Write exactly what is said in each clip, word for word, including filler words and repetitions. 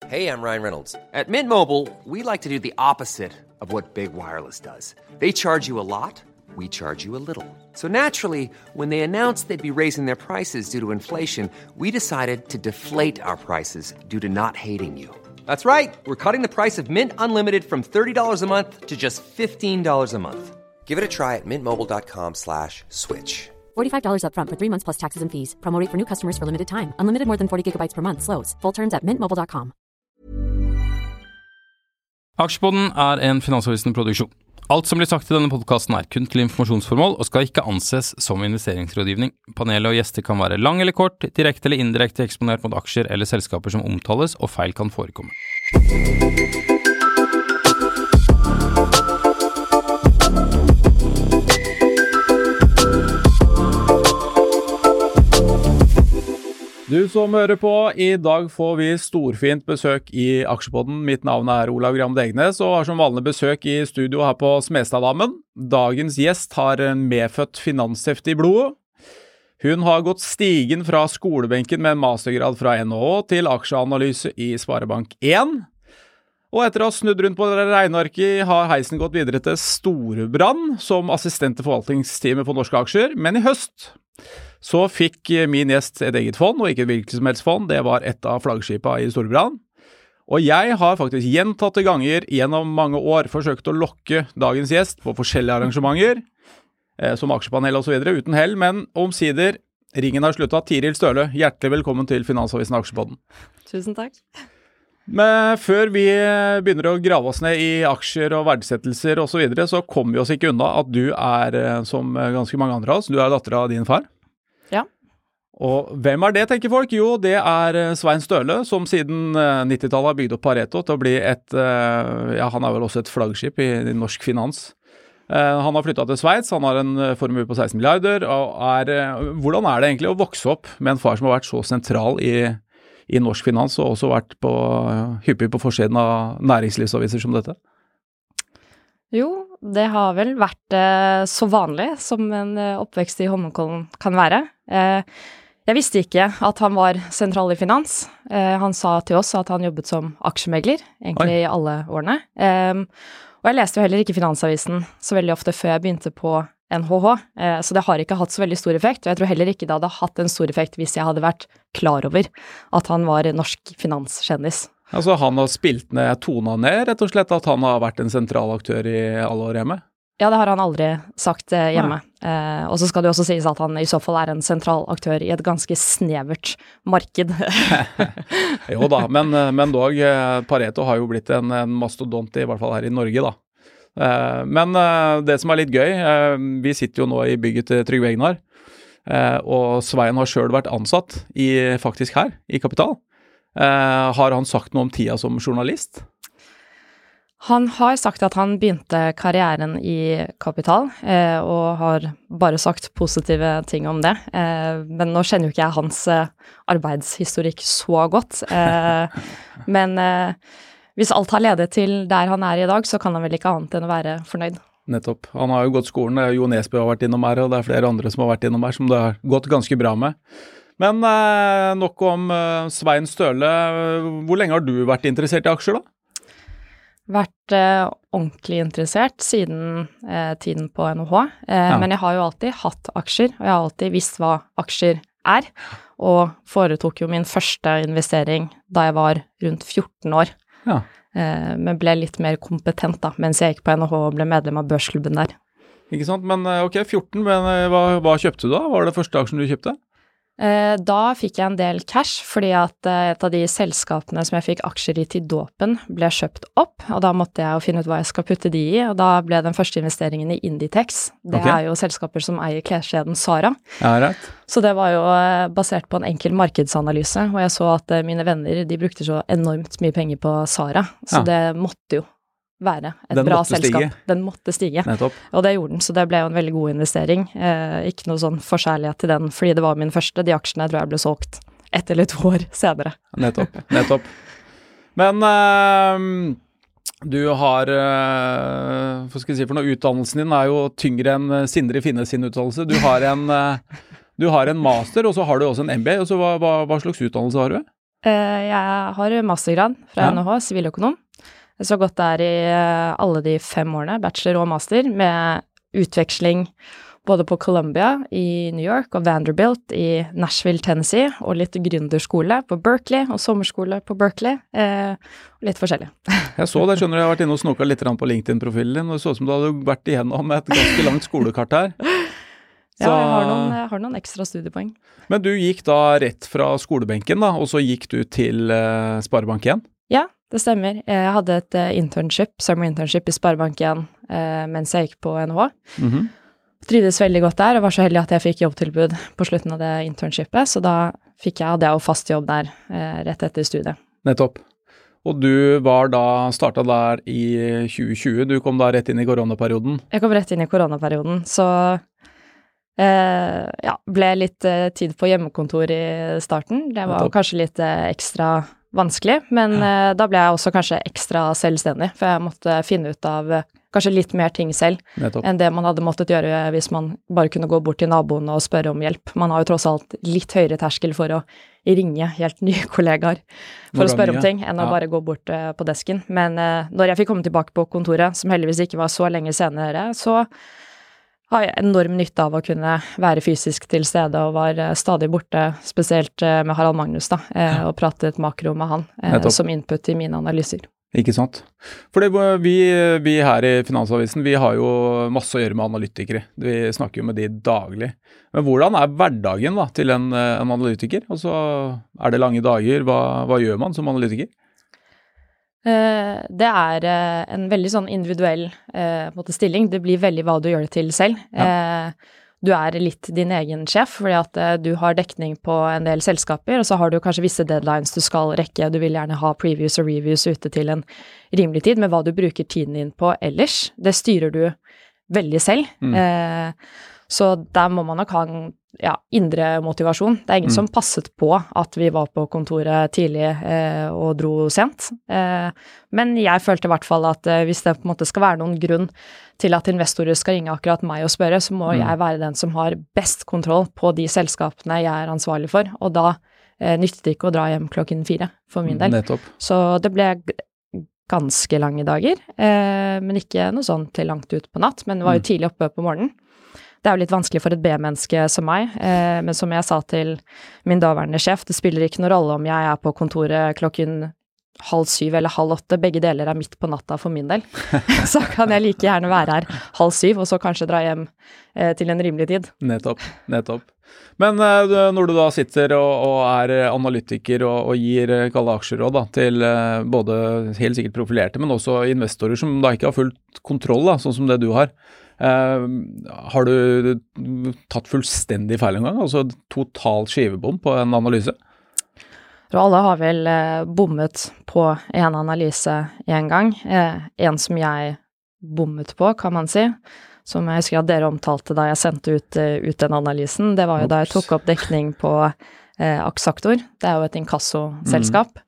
Hey, I'm Ryan Reynolds. At Mint Mobile, we like to do the opposite of what Big Wireless does. They charge you a lot, we charge you a little. So naturally, when they announced they'd be raising their prices due to inflation, we decided to deflate our prices due to not hating you. That's right. We're cutting the price of Mint Unlimited from thirty dollars a month to just fifteen dollars a month. Give it a try at mintmobile.com slash switch. forty-five dollars up front for three months plus taxes and fees. Promo rate for new customers for limited time. Unlimited more than forty gigabytes per month. Slows full terms at mint mobile dot com. Aksjepodden er en Finansavisen-produksjon. Alt som blir sagt i denne podcasten er kun til informasjonsformål og skal ikke anses som investeringsrådgivning. Panelet og gjester kan være lang eller kort, direkte eller indirekte eksponert mot aksjer eller selskaper som omtales, og feil kan forekomme. Du som hører på, i dag får vi storfint besøk i Aksjepodden. Mitt navn er Olav Gram Degnes og har som vanlig besøk i studio her på Smestadammen. Dagens gjest har en medfødt finanshefte i blodet. Hun har gått stigen fra skolebenken med en mastergrad fra N H H til aksjeanalyse i Sparebank én. Og etter å ha snudd rundt på regnearket har heisen gått videre til Storebrand som assistent til forvaltningsteamet på norske aksjer, men i høst så fikk min gjest et eget fond, og ikke et hvilket som helst fond. Det var et av flaggskipene i Storebrand. Og jeg har faktisk gjentatte ganger gjennom mange år forsøkt å lokke dagens gjest på forskjellige arrangementer, eh, som aksjepanel og så videre, uten hell, men omsider, ringen har sluttet. Tiril Støle, hjertelig velkommen til Finansavisen Aksjepodden. Tusen takk. Men før vi begynner å grave oss ned i aksjer og verdsettelser og så videre, så kommer vi oss ikke unna at du er, som ganske mange andre av oss, du er datter av din far. Ja. Og hvem er det, tenker folk? Jo, det er Svein Støle, som siden nittitallet har bygd opp Pareto til å bli et, ja, han er vel også et flaggskip i, i norsk finans. Han har flyttet til Sveits, han har en formue på seksten milliarder, og er, hvordan er det egentlig å vokse opp med en far som har vært så sentral i, i norsk finans, og også vært på, hyppig på forsiden av næringslivsaviser som dette? Jo, det har vel vært eh, så vanlig som en eh, oppvekst i Holmenkollen kan være. Eh, jeg visste ikke at han var sentral i finans. Eh, han sa til oss at han jobbet som aksjemegler, egentlig Oi. I alle årene. Eh, og jeg leste jo heller ikke Finansavisen så veldig ofte før jeg begynte på N H H, eh, så det har ikke hatt så veldig stor effekt, og jeg tror heller ikke det hadde hatt en stor effekt hvis jeg hadde vært klar over at han var norsk finanskjendis. Altså han har spilt ned, tona ned, rett og slett, at han har vært en sentral aktør i alle år hjemme? Ja, det har han aldri sagt eh, hjemme. Eh, og så skal det også sies at han i så fall er en sentral aktør i et ganske snevert marked. Jo da, men, men dog, Pareto har jo blitt en, en mastodont i hvert fall her i Norge da. Eh, men eh, det som er litt gøy, eh, vi sitter jo nå i bygget til Trygve Egnar, eh, og Svein har selv vært ansatt i, faktisk her, i Kapital. Uh, har han sagt noe om tida som journalist? Han har sagt at han begynte karrieren i Kapital, uh, og har bare sagt positive ting om det. Uh, men nå kjenner jo ikke jeg hans uh, arbeidshistorikk så godt. Uh, men uh, hvis alt har ledet til der han er i dag, så kan han vel ikke annet enn å være fornøyd. Nettopp. Han har jo gått skolen, Jo Nesbø har vært innom her, og det er flere andre som har vært innom her, som det har gått ganske bra med. Men eh, nok om eh, Svein Støle. Hvor lenge har du vært interessert i aksjer da? Vært eh, ordentlig interessert siden eh, tiden på N H H, eh, ja. Men jeg har jo alltid hatt aksjer, og jeg har alltid visst hva aksjer er, og foretok jo min første investering da jeg var rundt fjorten år. Ja. Eh, men ble litt mer kompetent da, mens jeg gikk på N H H og ble medlem av børsklubben der. Ikke sant, men ok, fjorten, men hva, hva kjøpte du da? Hva var det første aksjen du kjøpte? Da fikk jeg en del cash, fordi at et av de selskapene som jeg fikk aksjer i til dåpen ble kjøpt opp, og da måtte jeg jo finne ut hva jeg skal putte de i, og da ble den første investeringen i Inditex. Det okay. er jo selskaper som eier kleskjeden Zara. Ja, rett. Så det var jo basert på en enkel markedsanalyse, og jeg så at mine venner, de brukte så enormt mye penger på Zara, så ja. Det måtte jo være et den bra måtte selskap. Stige. Den måtte stige. Nettopp. Og det gjorde den, så det ble jo en veldig god investering. Eh, ikke noe sånn forskjærlighet til den, fordi det var min første. De aksjene tror jeg ble solgt ett eller to år senere. Nettopp, nettopp. Men uh, du har, uh, hva skal jeg si for noe, utdannelsen din er jo tyngre enn Sindre Finnes sin utdannelse. Du har en, uh, du har en master, og så har du også en M B A, og så hva, hva, hva slags utdannelse har du? Uh, jeg har mastergrad fra Ja. N H H, siviløkonom. Jeg så gått der i uh, alle de fem årene, bachelor og master, med utveksling både på Columbia i New York og Vanderbilt i Nashville, Tennessee, og litt gründerskole på Berkeley og sommerskole på Berkeley, eh, og litt forskjellig. Jeg så det, skjønner du, jeg har vært inne og snoket litt på LinkedIn-profilen din, og det så ut som du hadde vært igjennom et ganske langt skolekart her. Så... Ja, jeg har, noen, jeg har noen ekstra studiepoeng. Men du gikk da rett fra skolebenken da, og så gikk du til uh, Sparebank igjen? Ja, det stemmer. Jeg hadde et uh, internship, summer internship i Sparebank igjen, uh, mens jeg gikk på N H H. Mhm. Trivdes veldig godt der, og var så heldig at jeg fikk jobbtilbud på slutten av det internshipet, så da fikk jeg, hadde jeg jo fast jobb der eh, rett etter studiet. Nettopp. Og du var da, startet der i tjue tjue, du kom da rett inn i koronaperioden? Jeg kom rett inn i koronaperioden, så eh, ja, ble litt eh, tid på hjemmekontor i starten. Det var Nettopp. kanskje litt eh, ekstra vanskelig, men Ja. eh, da ble jeg også kanskje ekstra selvstendig, for jeg måtte finne ut av eh, kanskje litt mer ting selv Nettopp. enn det man hadde måttet gjøre hvis man bare kunne gå bort til naboen og spørre om hjelp. Man har jo tross alt litt høyere terskel for å ringe helt nye kollegaer for å spørre om ting, enn å Ja. bare gå bort uh, på desken. Men uh, når jeg fikk komme tilbake på kontoret, som heldigvis ikke var så lenge senere, så har jeg enorm nytte av å kunne være fysisk til stede, og var uh, stadig borte, spesielt uh, med Harald Magnus da, uh, og pratet makro med han uh, Nettopp. som input i mine analyser. Ikke sant? For det, vi, vi her i Finansavisen, vi har jo masse å gjøre med analytikere. Vi snakker jo med de daglig. Men hvordan er hverdagen da, til en, en analytiker? Altså, er det lange dager? Hva, hva gjør man som analytiker? Eh, det er eh, en veldig sånn individuell eh, måte stilling. Det blir veldig hva du gjør det til selv. Ja. Eh, du er litt din egen sjef, fordi at eh, du har dekning på en del selskaper, og så har du kanskje visse deadlines du skal rekke. Du vil gjerne ha previews og reviews ute til en rimelig tid, men hva du bruker tiden din på ellers, det styrer du veldig selv. Mm. Eh, så der må man nok ha en ja, indre motivasjon. Det er ingen Mm. som passet på at vi var på kontoret tidlig eh, og dro sent. Eh, men jeg følte i hvert fall at eh, hvis det på en måte skal være noen grunn til at investorer skal ringe akkurat meg og spørre, så må Mm. jeg være den som har best kontroll på de selskapene jeg er ansvarlig for, og da eh, nyttet det ikke å dra hjem klokken fire for min del. Nettopp. Så det ble g- ganske lange dager, eh, men ikke noe sånn til langt ut på natt, men det var jo Mm. tidlig oppe på morgenen. Det er jo litt vanskelig for et B-menneske som meg, eh, men som jeg sa til min daværende sjef, det spiller ikke noen rolle om jeg er på kontoret klokken halv syv eller halv åtte, begge deler er midt på natta for min del. Så kan jeg like gjerne være her halv syv, og så kanskje dra hjem eh, til en rimelig tid. Nettopp, nettopp. Men eh, du- når du da sitter og, og er analytiker og, og gir eh, kalde aksjeråd da, til eh, både helt sikkert profilerte, men også investorer som da ikke har fullt kontroll, da, sånn som det du har, eh, har du tatt fullstendig feil en gang? Altså total skivebom på en analyse? Og alle har vel eh, bommet på en analyse en gang. Eh, en som jeg bommet på, kan man si. Som jeg husker at dere omtalte da jeg sendte ut, eh, ut den analysen. Det var jo da jeg Ops. tok opp dekning på eh, Axactor. Det er jo et inkassoselskap.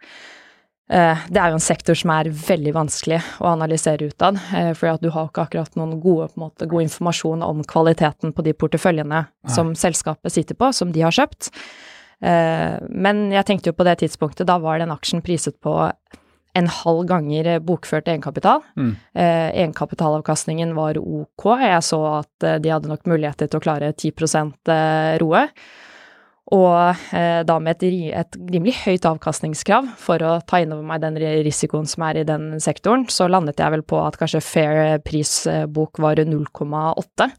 Eh, det er jo en sektor som er veldig vanskelig å analysere utad, eh, fordi at du har ikke akkurat noen gode, på en måte, god informasjon om kvaliteten på de porteføljene som selskapet sitter på, som de har kjøpt. Eh, men jeg tenkte jo på det tidspunktet, da var den aksjen priset på en halv ganger bokført egenkapital. Mm. Eh, egenkapitalavkastningen var ok. Jeg så at eh, de hadde nok muligheter til å klare ti prosent eh, roe. Og eh, da med et, ri- et rimelig høyt avkastningskrav for å ta inn over meg den ri- risikoen som er i den sektoren, så landet jeg vel på at kanskje fair prisbok var null komma åtte.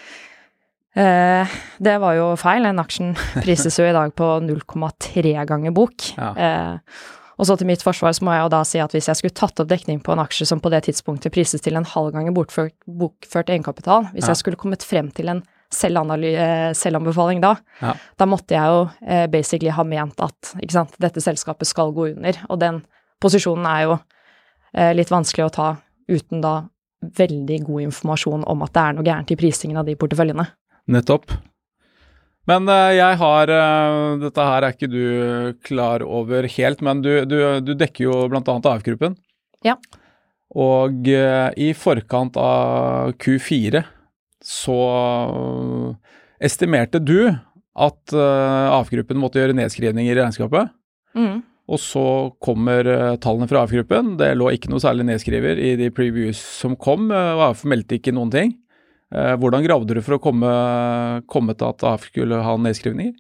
Eh, det var jo feil. Den aksjen prises jo i dag på null komma tre ganger bok. Ja. Eh, og så til mitt forsvar så må jeg jo da si at hvis jeg skulle tatt opp dekning på en aksje som på det tidspunktet prises til en halv ganger bokført, bokført egenkapital, hvis Ja. jeg skulle kommet frem til en selvanaly- eh, selvanbefaling da, Ja. da måtte jeg jo eh, basically ha ment at ikke sant, dette selskapet skal gå under, og den posisjonen er jo eh, litt vanskelig å ta uten da veldig god informasjon om at det er noe gærent i prisingen av de porteføljene. Nettopp. Men eh, jeg har, eh, dette her er ikke du klar over helt, men du, du, du dekker jo blant annet A F-gruppen. Ja. Og eh, i forkant av Q fire så estimerte du at eh, A F-gruppen måtte gjøre nedskrivninger i regnskapet. Mm. og så kommer uh, tallene fra A F-gruppen. Det lå ikke noe særlig nedskriver i de previews som kom, uh, A F meldte ikke noen ting. Uh, hvordan gravde du for å komme, komme til at A F skulle ha nedskrivninger?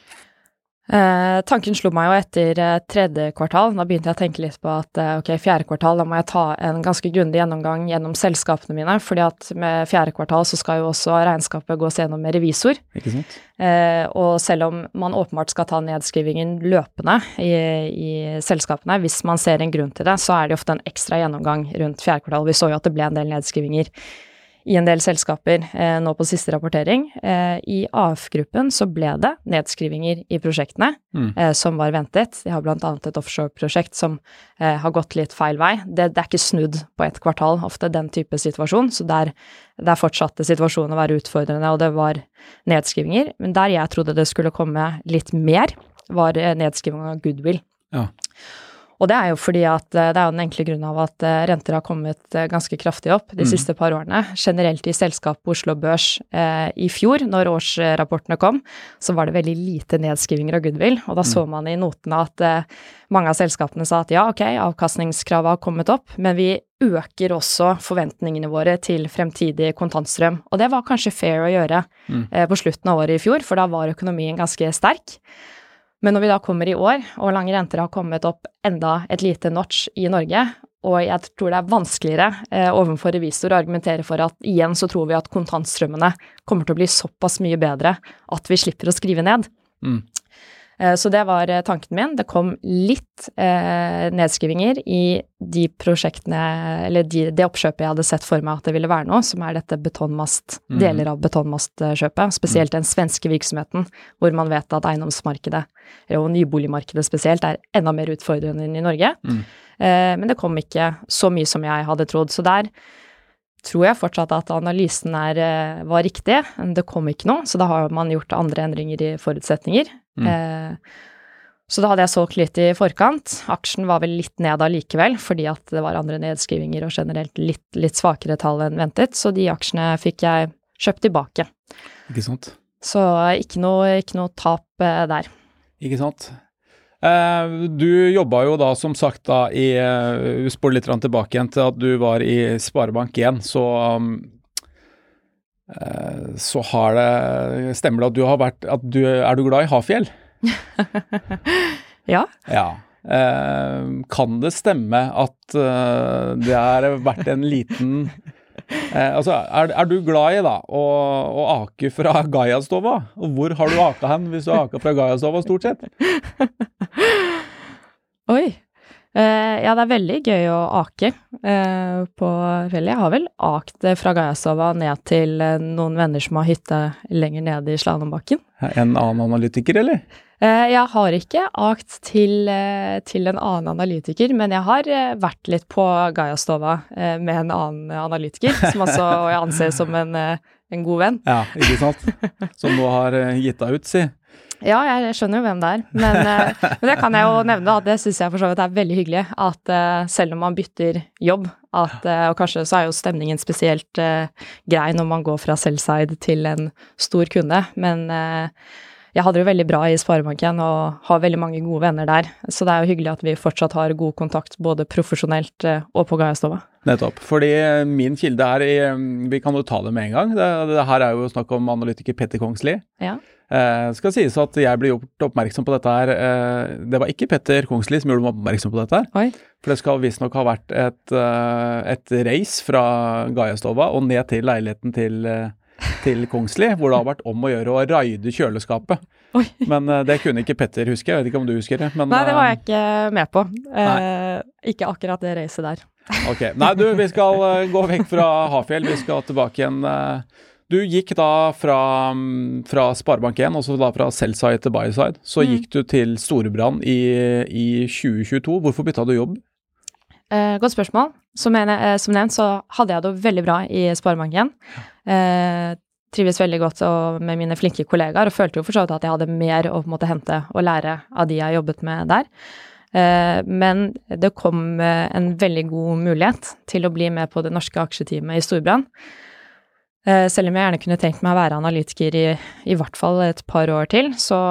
Eh, tanken slo meg jo etter eh, tredje kvartal. Da begynte jeg å tenke litt på at eh, ok, fjerde kvartal, da må jeg ta en ganske grundig gjennomgang gjennom selskapene mine, fordi at med fjerde kvartal så skal jo også regnskapet gås gjennom med revisor. Ikke sant? Eh, og selv om man åpenbart skal ta nedskrivingen løpende i, i selskapene, hvis man ser en grunn til det, så er det ofte en ekstra gjennomgang rundt fjerde kvartal. Vi så jo at det ble en del nedskrivinger i en del selskaper eh, nå på siste rapportering. Eh, I A F-gruppen så ble det nedskrivinger i prosjektene mm. eh, som var ventet. De har blant annet et offshore-prosjekt som eh, har gått litt feil vei. Det, det er ikke snudd på et kvartal, ofte den type situasjon, så der, der fortsatte situasjonen å være utfordrende, og det var nedskrivinger. Men der jeg trodde det skulle komme litt mer, var nedskriving av goodwill. Ja. Og det er jo fordi at det er jo den enkle grunnen av at renter har kommet ganske kraftig opp de mm. siste par årene. Generelt i selskap på Oslo Børs eh, i fjor, når årsrapportene kom, så var det veldig lite nedskrivinger av goodwill, og da mm. så man i notene at eh, mange av selskapene sa at ja, ok, avkastningskravet har kommet opp, men vi øker også forventningene våre til fremtidig kontantstrøm. Og det var kanskje fair å gjøre mm. eh, på slutten av året i fjor, for da var økonomien ganske sterk. Men når vi da kommer i år, og lange renter har kommet opp enda et lite notch i Norge, og jeg tror det er vanskeligere eh, overfor revisor å argumentere for at igjen så tror vi at kontantstrømmene kommer til å bli såpass mye bedre at vi slipper å skrive ned. Mm. Eh, så det var eh, tanken min. Det kom litt eh, nedskrivinger i de prosjektene, eller de, det oppkjøpet jeg hadde sett for meg at det ville være noe, som er dette betongmast, mm. deler av betongmastkjøpet, spesielt den svenske virksomheten, hvor man vet at eiendomsmarkedet, og nyboligmarkedet spesielt, er enda mer utfordrende enn i Norge. Mm. Eh, men det kom ikke så mye som jeg hadde trodd, så der tror jeg fortsatt at analysen er, var riktig. Det kom ikke noe, så da har man gjort andre endringer i forutsetninger. Mm. Eh, så da hadde jeg solgt litt i forkant. Aksjen var vel litt ned allikevel, fordi at det var andre nedskrivinger og generelt litt, litt svakere tall enn ventet, så de aksjene fikk jeg kjøpt tilbake. Ikke sant? Så ikke noe, ikke noe tap eh, der. Ikke sant? Eh, du jobbet jo da som sagt da i, uh, spår litt tilbake igjen til at du var i Sparebank én, så, um, uh, så har det, stemmer det at du har vært, at du, er du glad i Hafjell? Ja. Ja. Eh, kan det stemme at uh, det har vært en liten Eh, altså, er, er du glad i da å, å ake fra Gaiastova? Og hvor har du aka hen hvis du aker fra Gaiastova stort sett? Oi, eh, ja det er veldig gøy å ake eh, på fjellet. Jeg har vel akt fra Gaiastova ned til eh, noen venner som har hytte lenger nede i Slalombakken. En annen analytiker, eller? Eh, jeg har ikke akt til, eh, til en annen analytiker, men jeg har eh, vært litt på Gaiastova eh, med en annen analytiker, som også jeg anser som en, eh, en god venn. Ja, ikke sant? Som nå har eh, gitt deg ut, si. Ja, jeg skjønner jo hvem det er, men, eh, men det kan jeg jo nevne, at det synes jeg for så vidt er veldig hyggelig, at eh, selv om man bytter jobb, at, eh, og kanskje så er jo stemningen spesielt eh, grei når man går fra sell-side til en stor kunde, men eh, jeg hadde det veldig bra i Sparebanken og har veldig mange gode venner der, så det er jo hyggelig at vi fortsatt har god kontakt både profesjonelt og på Gaiastova. Nettopp, fordi min kilde her, i, vi kan jo ta det med en gang, det, det her er jo snakk om analytiker Petter Kongsli. Ja. Eh, skal sies at jeg ble gjort oppmerksom på dette her, eh, det var ikke Petter Kongsli som gjorde meg oppmerksom på dette her, Oi. For det skal visst nok ha vært et, et race fra Gaiastova og ned til leiligheten til til Kongsli, hvor det har vært om å gjøre å raide kjøleskapet. Oi. Men uh, det kunne ikke Petter huske, jeg vet ikke om du husker det. Men, nei, det var jeg ikke med på. Uh, ikke akkurat det racet der. Ok, nei du, vi skal uh, gå vekk fra Hafjell, vi skal tilbake igjen. Uh, du gikk da fra, um, fra Sparebank én, og så da fra sell-side til buy-side, så mm. gikk du til Storebrand i, i tjue tjueto. Hvorfor bytta du jobb? Uh, godt spørsmål. Som, jeg, uh, som nevnt så hadde jeg det veldig bra i Sparebanken. Uh, trives veldig godt og med mine flinke kollegaer, og følte jo for så vidt at jeg hadde mer å på en måte hente og lære av de jeg har jobbet med der. Uh, men det kom uh, en veldig god mulighet til å bli med på det norske aksjeteamet i Storebrand. Uh, selv om jeg gjerne kunne tenkt meg å være analytiker i, i hvert fall et par år til, så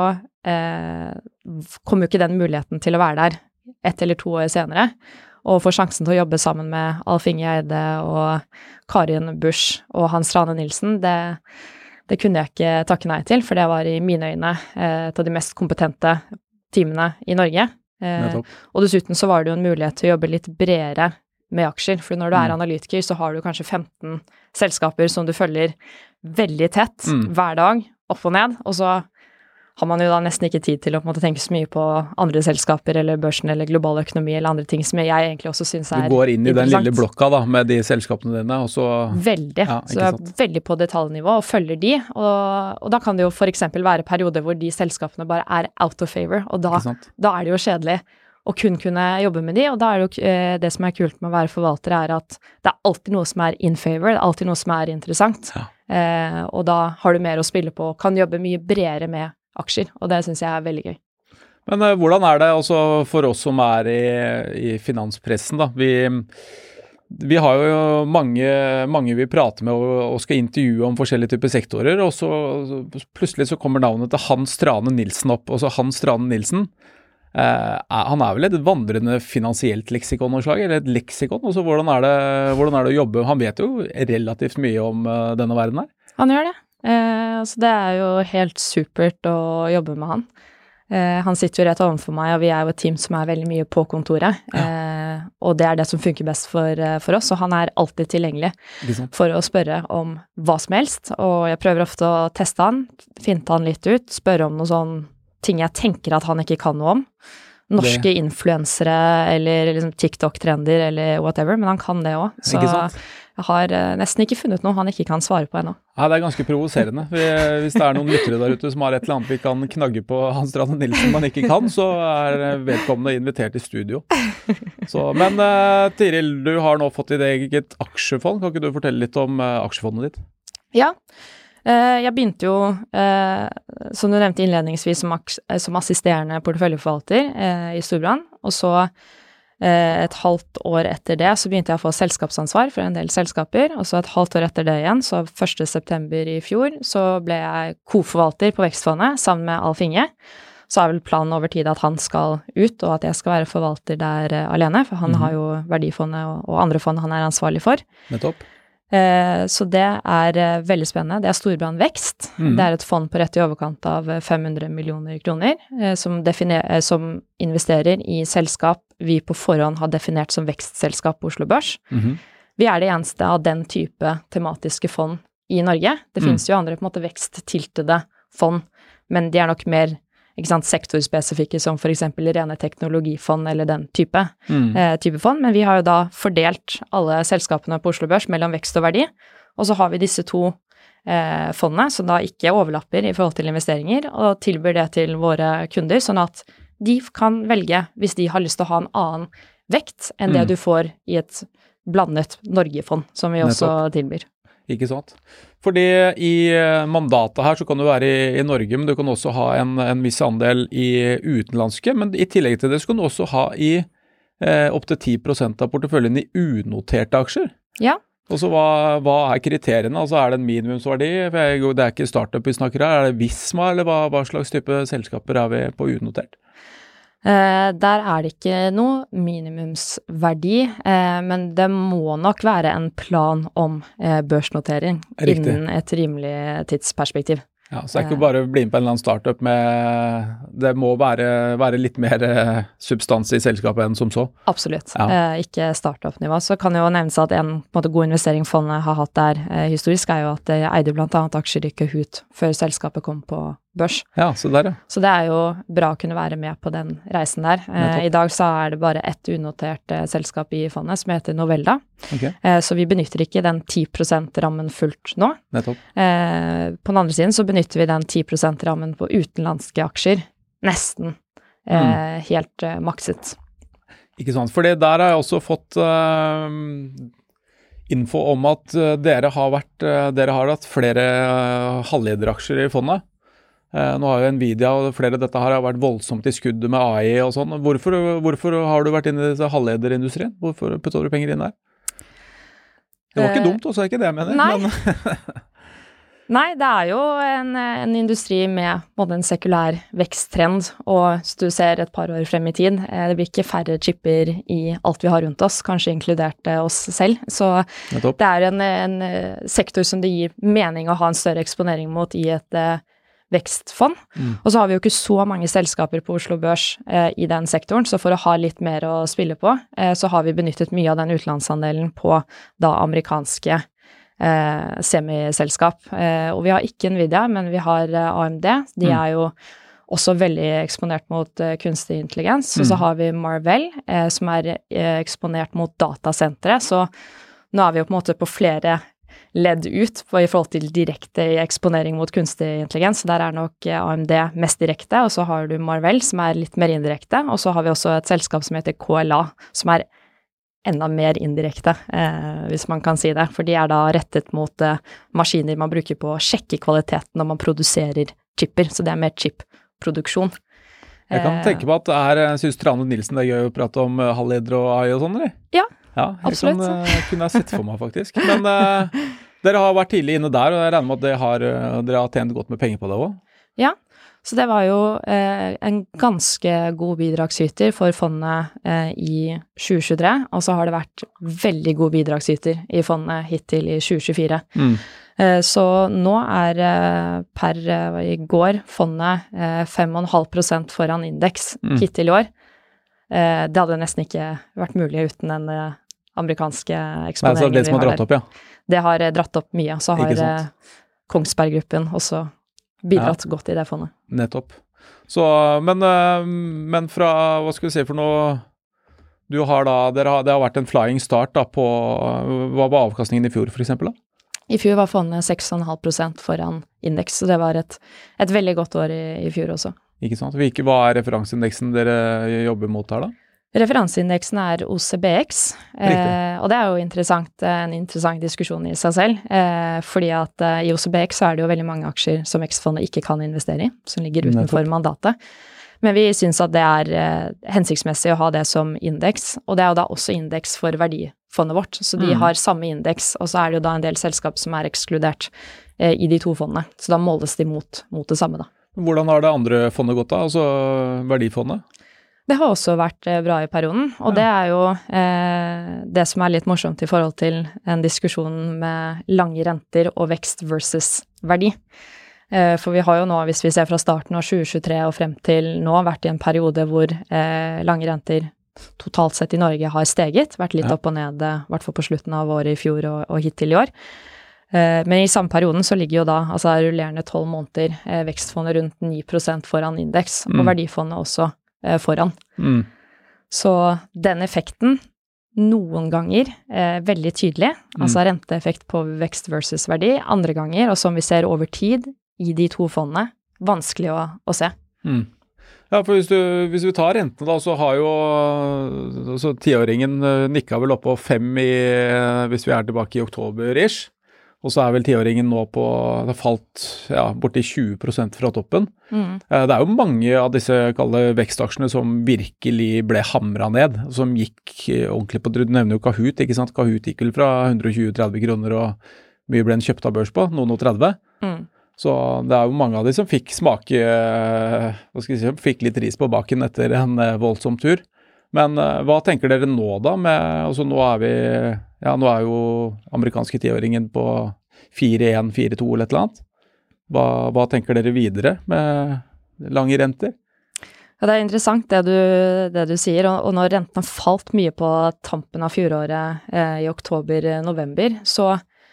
eh, kom jo ikke den muligheten til å være der ett eller to år senere, og få sjansen til å jobbe sammen med Alf Inge Eide og Karin Busch og Hans Trane Nilsen, det, det kunne jeg ikke takke nei til, for det var i mine øyne eh, et av de mest kompetente teamene i Norge. Eh, og dessuten så var det jo en mulighet til å jobbe litt bredere med aksjer, for når du er analytiker, så har du kanskje femten selskaper som du følger veldig tett mm. hver dag, opp og ned, og så har man jo da nesten ikke tid til å på en måte tenke så mye på andre selskaper eller børsen eller global økonomi eller andre ting som jeg egentlig også synes er interessant. Du går inn i den lille blokka da, med de selskapene dine, og så... Veldig, ja, så jeg er veldig på detaljnivå og følger de, og, og da kan det jo for eksempel være perioder hvor de selskapene bare er out of favor, og da, da er det jo kjedelig å kun kunne jobbe med de, og da er det jo eh, det som er kult med å være forvalter er at det er alltid noe som er in favor, det er alltid noe som er interessant, ja. eh, og da har du mer å spille på, kan jobbe mye bredere med aksjer, og det synes jeg er veldig gøy. Men uh, hvordan er det også for oss som er i, i finanspressen da? Vi, vi har jo mange, mange vi prater med og, og skal intervjue om forskjellige typer sektorer, og så, så plutselig så kommer navnet til Hans Trane Nilsen opp. Og så Hans Trane Nilsen, uh, er, han er vel et vandrende finansielt leksikon og slag, eller et leksikon? Og så hvordan er det, hvordan er det å jobbe? Han vet jo relativt mye om uh, denne verden her. Han gjør det. Eh, så det er jo helt supert å jobbe med han. Eh, han sitter jo rett overfor meg, og vi er jo et team som er veldig mye på kontoret. Ja. Eh, og det er det som funker best for, for oss, og han er alltid tilgjengelig for å spørre om hva som helst. Og jeg prøver ofte å teste han, finte han litt ut, spørre om noen sånne ting jeg tenker at han ikke kan noe om. Norske det. Influensere, eller liksom TikTok-trender, eller whatever, men han kan det også. Så jeg har nesten ikke funnet noe han ikke kan svare på ennå. Ja, det er ganske provoserende. Hvis det er noen lyttere der ute som har et eller annet vi kan knagge på Hans Trane Nilsen man ikke kan, så er vedkommende invitert i studio. Så, men uh, Tiril, du har nå fått ditt eget aksjefond. Kan ikke du fortelle litt om uh, aksjefondet ditt? Ja, uh, jeg begynte jo, uh, som du nevnte innledningsvis, som, som assisterende porteføljeforvalter uh, i Storbrann, og så et halvt år etter det så begynte jeg å få selskapsansvar for en del selskaper, og så et halvt år etter det igjen, så første september i fjor, så ble jeg koforvalter på Vekstfondet sammen med Alf Inge. Så er vel planen over tid at han skal ut, og at jeg skal være forvalter der uh, alene, for han mm-hmm. har jo verdifondet og, og andre fond han er ansvarlig for. Nettopp. Uh, så det er uh, veldig spennende. Det er Storbrann Vekst. Mm. Det er et fond på rett i overkant av fem hundre millioner kroner, uh, som, definer, uh, som investerer i selskap vi på forhånd har definert som vekstselskap på Oslo Børs. Mm-hmm. Vi er det eneste av den type tematiske fond i Norge. Det mm. finnes jo andre på en måte veksttiltede fond, men de er nok mer ikke sant, sektorspesifikke som for eksempel rene teknologifond eller den type, mm. eh, type fond, men vi har jo da fordelt alle selskapene på Oslo Børs mellom vekst og verdi, og så har vi disse to eh, fondene som da ikke overlapper i forhold til investeringer, og tilbyr det til våre kunder, sånn at de kan velge hvis de har lyst til å ha en annen vekt enn mm. det du får i et blandet Norge-fond, som vi også Nettopp. tilbyr. Ikke sant? Fordi i mandatet her så kan du være i, i Norge, men du kan også ha en, en viss andel i utenlandske, men i tillegg til det så kan du også ha i eh, opp til ti prosent av porteføljen i unoterte aksjer. Ja. Og så hva, hva er kriteriene? Altså er det en minimumsverdi? For jeg, det er ikke startup vi snakker her, er det Visma, eller hva, hva slags type selskaper er vi på unotert? Eh, der er det ikke noe minimumsverdi, eh, men det må nok være en plan om eh, børsnotering Riktig. Innen et rimelig tidsperspektiv. Ja, så det er ikke bare å bli med på en eller annen startup med, det må være, være litt mer eh, substans i selskapet enn som så. Absolutt, ja. eh, ikke startup-nivå. Så kan jo nevnes at en, på en måte, god investering fondet har hatt der eh, historisk er jo at det eide blant annet aksjer i Kahoot før selskapet kom på børs. Ja, så der ja. Så det er jo bra å kunne være med på den reisen der. Eh, I dag så er det bare ett unotert eh, selskap i fondet som heter Novelda. Okay. Eh, så vi benytter ikke den ti prosent-rammen fullt nå. Nettopp. Eh, på den andre siden så benytter vi den ti prosent-rammen på utenlandske aksjer. Nesten. Eh, mm. Helt eh, makset. Ikke sant, for det der har jeg også fått uh, info om at uh, dere har vært, uh, dere har hatt flere uh, halvlederaksjer i fondet. Uh, nå har jo Nvidia og flere av dette her har vært voldsomt i skuddet med A I og sånn. Hvorfor, hvorfor har du vært inne i disse halvlederindustrien? Hvorfor putter du penger inn der? Det var ikke uh, dumt også, er ikke det jeg mener. Nei. Men Nei, det er jo en, en industri med både en sekulær veksttrend, og hvis du ser et par år frem i tid, eh, det blir ikke færre chipper i alt vi har rundt oss, kanskje inkludert eh, oss selv. Så Nettopp. det er en, en eh, sektor som det gir mening å ha en større eksponering mot i et eh, vekstfond. Mm. Og så har vi jo ikke så mange selskaper på Oslo Børs eh, i den sektoren, så for å ha litt mer å spille på, eh, så har vi benyttet mye av den utenlandsandelen på da amerikanske eh, semiselskap. Eh, og vi har ikke Nvidia, men vi har eh, A M D. De mm. er jo også veldig eksponert mot eh, kunstig intelligens. Mm. Og så har vi Marvell, eh, som er eh, eksponert mot datasentre, så nå er vi jo på en måte på flere ledd ut på, i forhold til direkte eksponering mot kunstig intelligens. Der er nok A M D mest direkte, og så har du Marvell, som er litt mer indirekte, og så har vi også et selskap som heter K L A, som er enda mer indirekte, eh, hvis man kan si det, for de er da rettet mot eh, maskiner man bruker på å sjekke kvaliteten når man produserer chipper, så det er mer chip-produksjon. Jeg kan eh, tenke på at det er, jeg synes Trane Nilsen det er gøy å prate om halvleder og A I og sånn, eller? Ja, ja jeg absolutt. Kan, uh, kunne jeg sett for meg faktisk. Men uh, dere har vært tidlig inne der, og jeg regner med at dere har, uh, dere har tjent godt med penger på det også. Ja, så det var jo uh, en ganske god bidragsyter for fondet uh, i tjue tjuetre, og så har det vært veldig god bidragsyter i fondet hittil i tjue tjuefire. Mm. Uh, så nå er uh, per uh, i går fondet uh, fem komma fem prosent foran indeks mm. hittil i år. Uh, det hadde nesten ikke vært mulig uten den uh, amerikanske eksponeringen. Nei, så det som har dratt opp, ja. Det har dratt opp mye, så har eh, Kongsberg-gruppen også bidratt ja. godt i det fondet. Nettopp. Så, men, men fra, hva skal vi si for noe, du har da, dere har, det har vært en flying start da på, hva var avkastningen i fjor for eksempel da? I fjor var fondet seks komma fem prosent foran indeks, så det var et, et veldig godt år i, i fjor også. Ikke sant? Hvilke, hva er referanseindeksen dere jobber mot her da? Referanseindeksen er O C B X, eh, og det er jo interessant, en interessant diskusjon i seg selv, eh, fordi at eh, i O C B X så er det jo veldig mange aksjer som X-fondet ikke kan investere i, som ligger utenfor Nettopp. Mandatet. Men vi synes at det er eh, hensiktsmessig å ha det som indeks, og det er jo da også indeks for verdifondet vårt, så de mm. har samme indeks, og så er det jo da en del selskap som er ekskludert eh, i de to fondene, så da måles de mot, mot det samme da. Hvordan har det andre fondet gått da, altså verdifondet? Det har også vært eh, bra i perioden, og ja. det er jo eh, det som er litt morsomt i forhold til en diskusjon med lange renter og vekst versus verdi. Eh, for vi har jo nå, hvis vi ser fra starten av tjue tjuetre og frem til nå, vært i en periode hvor eh, lange renter totalt sett i Norge har steget, vært litt ja. opp og ned, i hvert fall på slutten av året i fjor og, og hittil i år. Eh, men i samme perioden så ligger jo da, altså rullerende tolv måneder, eh, vekstfondet rundt ni prosent foran indeks, mm. og verdifondet også foran. Mm. Så den effekten noen ganger eh, veldig tydelig, mm. altså renteeffekt på vekst versus verdi, andre ganger, og som vi ser over tid i de to fondene, vanskelig å, å se. Mm. Ja, for hvis, du, hvis vi tar rentene da, så har jo altså, tiåringen nikket vel opp på fem i, hvis vi er tilbake i oktober-ish. Og så er vel tiåringen nå på, det har falt ja, borti tjue prosent fra toppen. Mm. Det er jo mange av disse kalde vekstaksjene som virkelig ble hamret ned, som gikk ordentlig på, du nevner jo Kahoot, ikke sant? Kahoot gikk vel fra hundre og tjue til tretti kroner, og mye ble en kjøpt av børs på, noen og tretti. Mm. Så det er jo mange av de som fikk smake, hva skal jeg si, fikk litt ris på baken etter en voldsom tur. Men uh, hva tenker dere nå da? Med, altså nå er vi, ja nå er jo amerikanske tiåringen på fire komma en, fire komma to eller et eller annet. Hva, hva tenker dere videre med lange renter? Ja, det er interessant det du, det du sier, og, og når rentene falt mye på tampen av fjoråret eh, i oktober-november, så,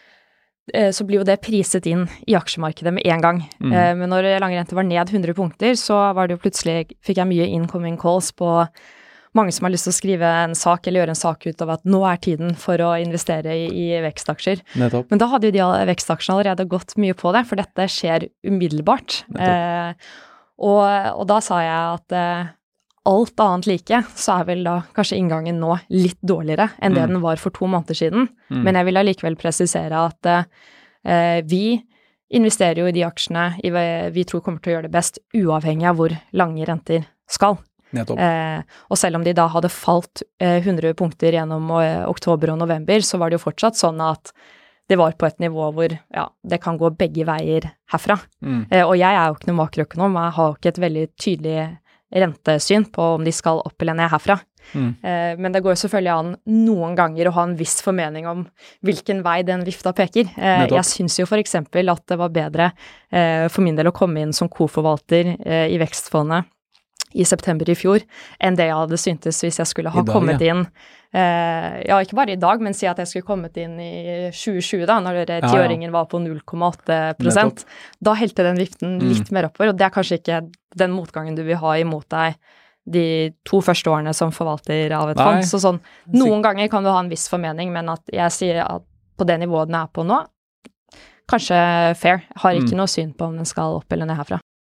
eh, så blir jo det priset inn i aksjemarkedet med en gang. Mm. Eh, men når lange renter var ned hundre punkter, så var det jo plutselig, fikk jeg mye incoming calls på mange som har lyst til å skrive en sak eller gjøre en sak ut av at nå er tiden for å investere i, i vekstaksjer. Nettopp. Men da hadde jo de vekstaksjene allerede gått mye på det, for dette skjer umiddelbart. Eh, og, og da sa jeg at eh, alt annet like, så er vel da kanskje inngangen nå litt dårligere enn mm. det den var for to måneder siden. Mm. Men jeg vil allikevel presisere at eh, vi investerer jo i de aksjene i, vi tror kommer til å gjøre det best, uavhengig av hvor lange renter skal. Eh, og selv om de da hadde falt eh, hundre punkter gjennom eh, oktober og november, så var det jo fortsatt sånn at det var på et nivå hvor ja, det kan gå begge veier herfra. Mm. Eh, og jeg er jo ikke noen makroøkonom, og jeg har jo ikke et veldig tydelig rentesyn på om de skal opp eller ned herfra. Mm. Eh, men det går jo selvfølgelig an noen ganger å ha en viss formening om hvilken vei den vifta peker. Eh, jeg synes jo for eksempel at det var bedre eh, for min del å komme inn som koforvalter eh, i vekstfondet i september i fjor, enn det jeg hadde syntes hvis jeg skulle ha dag, kommet ja. inn, eh, ja ikke bare i dag, men si at jeg skulle kommet inn i tjue tjue da, når tiåringen ja, ja. var på null komma åtte prosent. Da helte den viften mm. litt mer oppover, og det er kanskje ikke den motgangen du vil ha imot deg de to første årene som forvalter av et Nei. fond. Så sånn, noen ganger kan du ha en viss formening, men at jeg sier at på det nivået den er på nå, kanskje fair. Jeg har ikke mm. noe syn på om den skal opp eller ned herfra.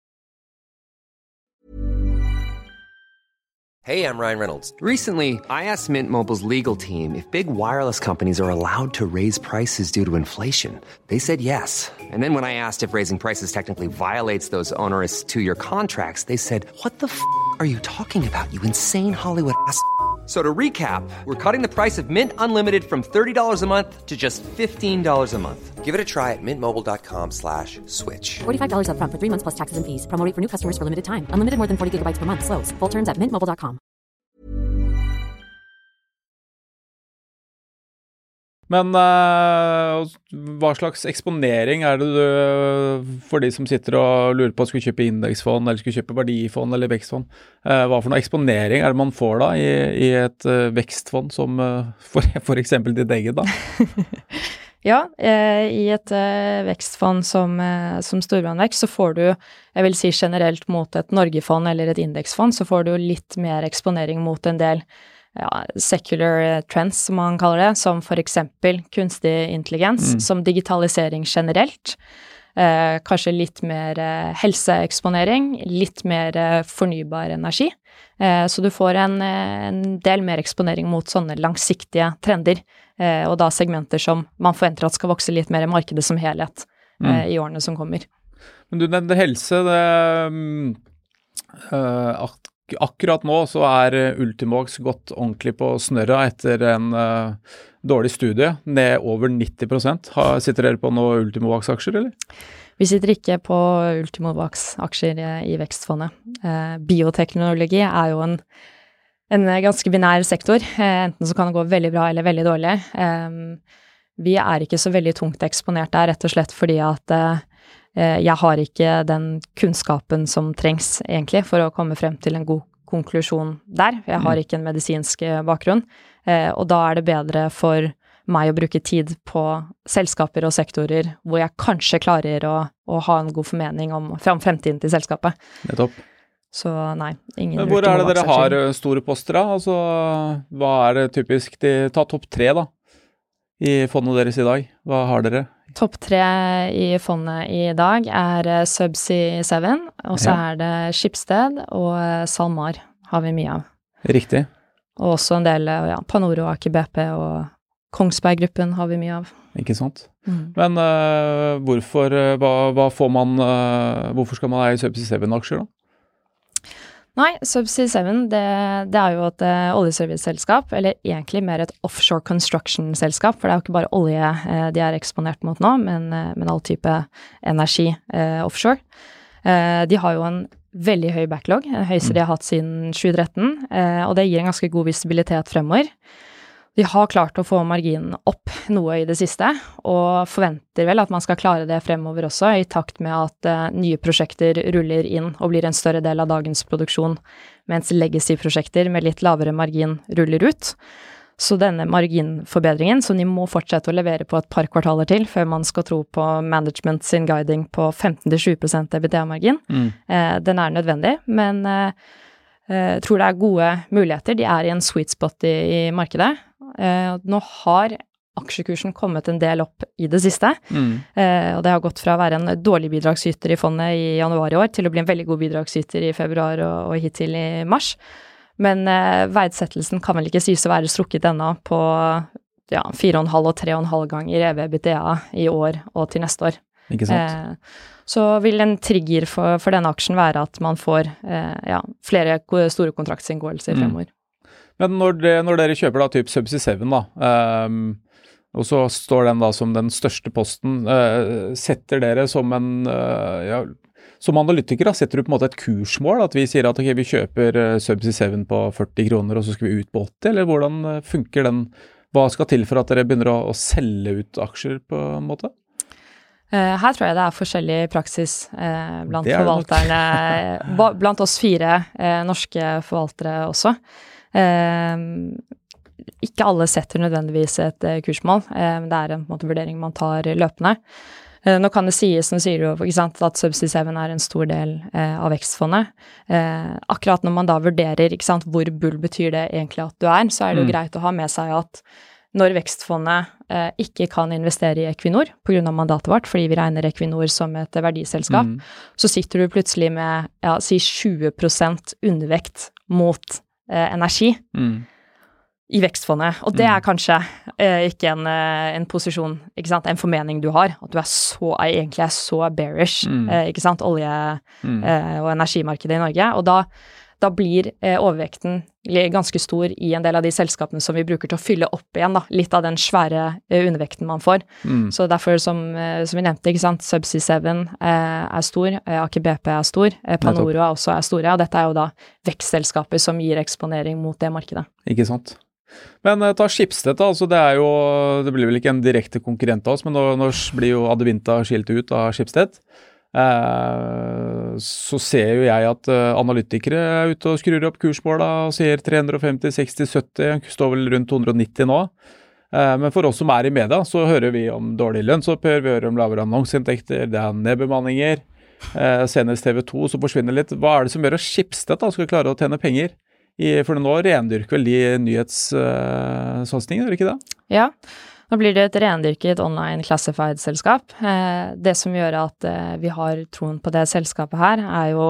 Hey, I'm Ryan Reynolds. Recently, I asked Mint Mobile's legal team if big wireless companies are allowed to raise prices due to inflation. They said yes. And then when I asked if raising prices technically violates those onerous two-year contracts, they said, what the f*** are you talking about, you insane Hollywood ass f- So to recap, we're cutting the price of Mint Unlimited from thirty dollars a month to just fifteen dollars a month. Give it a try at mintmobile.com slash switch. forty-five dollars up front for three months plus taxes and fees. Promo rate for new customers for limited time. Unlimited more than forty gigabytes per month. Slows full terms at mint mobile dot com. Men uh, hva slags eksponering er det du, for de som sitter og lurer på å skulle kjøpe indeksfond, eller skulle kjøpe verdifond eller vekstfond, uh, hva for noe eksponering er det man får da i, i et uh, vekstfond som uh, for, for eksempel ditt eget da? Ja, eh, i et eh, vekstfond som, eh, som Storebrand Vekst, så får du, jeg vil si generelt mot et Norgefond eller et indeksfond, så får du litt mer eksponering mot en del ja, secular trends, som man kaller det, som for eksempel kunstig intelligens, mm. som digitalisering generelt, eh, kanskje litt mer eh, helseeksponering, litt mer eh, fornybar energi, eh, så du får en, en del mer eksponering mot sånne langsiktige trender, eh, og da segmenter som man forventer at skal vokse litt mer i markedet som helhet eh, mm. i årene som kommer. Men du nevnte helse, det um, uh, at akkurat nå så er Ultimovacs gått ordentlig på snørra etter en uh, dårlig studie, ned over nitti prosent. Har, sitter dere på noen Ultimovacs-aksjer, eller? Vi sitter ikke på Ultimovacs-aksjer i, i vekstfondet. Uh, bioteknologi er jo en, en ganske binær sektor. Uh, enten så kan det gå veldig bra eller veldig dårlig. Um, vi er ikke så veldig tungt eksponert der, rett og slett fordi at uh, jeg har ikke den kunnskapen som trengs egentlig for å komme frem til en god konklusjon der. Jeg har ikke en medisinsk bakgrunn, og da er det bedre for meg å bruke tid på selskaper og sektorer hvor jeg kanskje klarer å, å ha en god formening om frem, fremtiden til selskapet. Nettopp. Så nei, ingen Men hvor er det dere har store poster da? Altså, hva er det typisk de tar topp tre da? I fondet deres i dag? Hva har dere? Topp tre i fondet i dag er Subsea syv, og så ja. er det Schibsted og SalMar har vi mye av. Riktig. Og også en del, ja, Panoro, Aker B P og Kongsberg-gruppen har vi mye av. Ikke sant? Mm. Men uh, hvorfor, uh, hva, hva får man, uh, hvorfor skal man eie Subsea syv-aksjer da? Nei, Subsea syv, det, det er jo et uh, oljeserviceselskap, eller egentlig mer et offshore construction-selskap, for det er jo ikke bare olje uh, de er eksponert mot nå, men, uh, men all type energi uh, offshore. Uh, de har jo en veldig høy backlog, den høyeste mm. de har hatt siden tjue tretten, uh, og det gir en ganske god visibilitet fremover. De har klart å få marginen opp noe i det siste, og forventer vel at man skal klare det fremover også, i takt med at uh, nye prosjekter ruller inn og blir en større del av dagens produksjon, mens legacy-prosjekter med litt lavere margin ruller ut. Så denne marginforbedringen, som de må fortsette å levere på et par kvartaler til, før man skal tro på management sin guiding på femten til tjue prosent E B T A-margin, mm. uh, den er nødvendig, men jeg uh, tror det er gode muligheter. De er i en sweet spot i, i markedet. Uh, nå har aksjekursen kommet en del opp i det siste, mm. uh, og det har gått fra å være en dårlig bidragsyter i fondet i januar i år til å bli en veldig god bidragsyter i februar og, og hittil i mars. Men uh, verdsettelsen kan vel ikke sies å være strukket ennå på ja, fire komma fem og tre komma fem ganger E V B T A i år og til neste år. Ikke sant? Uh, så vil en trigger for, for denne aksjen være at man får uh, ja, flere store kontraktsinngåelser fremover. Mm. Men når, det, når dere kjøper da typ Subsea syv da, um, og så står den da som den største posten. Uh, setter dere som en, uh, ja, som analytikere, setter du på en måte et kursmål, at vi sier at okay, vi kjøper uh, Subsea seven på førti kroner, og så skal vi ut på åtti, eller hvordan uh, funker den? Hva skal til for at dere begynner å, å selge ut aksjer på en måte? Uh, her tror jeg det er forskjellig praksis uh, blant forvalterne, blant oss fire uh, norske forvaltere også. Uh, ikke alle setter nødvendigvis et uh, kursmål, uh, det er en, på en måte, vurdering man tar løpende. Uh, nå kan det sies, nå sier du jo ikke sant, at Subsea seven er en stor del uh, av vekstfondet. Uh, akkurat når man da vurderer ikke sant, hvor bull betyr det egentlig at du er, så er det jo mm. greit å ha med seg at når vekstfondet uh, ikke kan investere i Equinor på grunn av mandatet vårt, fordi vi regner Equinor som et verdiselskap, mm. så sitter du plutselig med, ja, si tjue prosent undervekt mot uh, energi. Mm. I vekstfondet, og det er kanskje eh, ikke en, en posisjon, ikke sant, en formening du har, at du er så, egentlig er så bearish, mm. eh, ikke sant, olje- mm. eh, og energimarkedet i Norge, og da, da blir eh, overvekten ganske stor i en del av de selskapene som vi bruker til å fylle opp igjen, da, litt av den svære eh, undervekten man får. Mm. Så derfor, som, eh, som vi nevnte, ikke sant, Subsea seven eh, er stor, eh, Aker B P er stor, eh, Panoro er også er store, og dette er jo da vekstselskaper som gir eksponering mot det markedet. Ikke sant? Men uh, ta Schibsted da, altså det er jo, det blir vel ikke en direkte konkurrent av oss, men nå, nå blir jo Adevinta skilt ut av Schibsted. Uh, så ser jo jeg at uh, analytikere er ute og skrur opp kursmåla og sier tre hundre og femti, seksti, sytti, står vel rundt to hundre og nitti nå. Uh, men for oss som er i media, så hører vi om dårlig lønnsoppgjør, vi hører om lavere annonseinntekter, det er nedbemanninger, uh, senest T V to så forsvinner litt. Hva er det som gjør at Schibsted da skal klare å tjene penger? I, for nå rendyrker vel de nyhetssatsingen, uh, er det ikke det? Ja, nå blir det et rendyrket online classified-selskap. Eh, det som gjør at eh, vi har troen på det selskapet her, er jo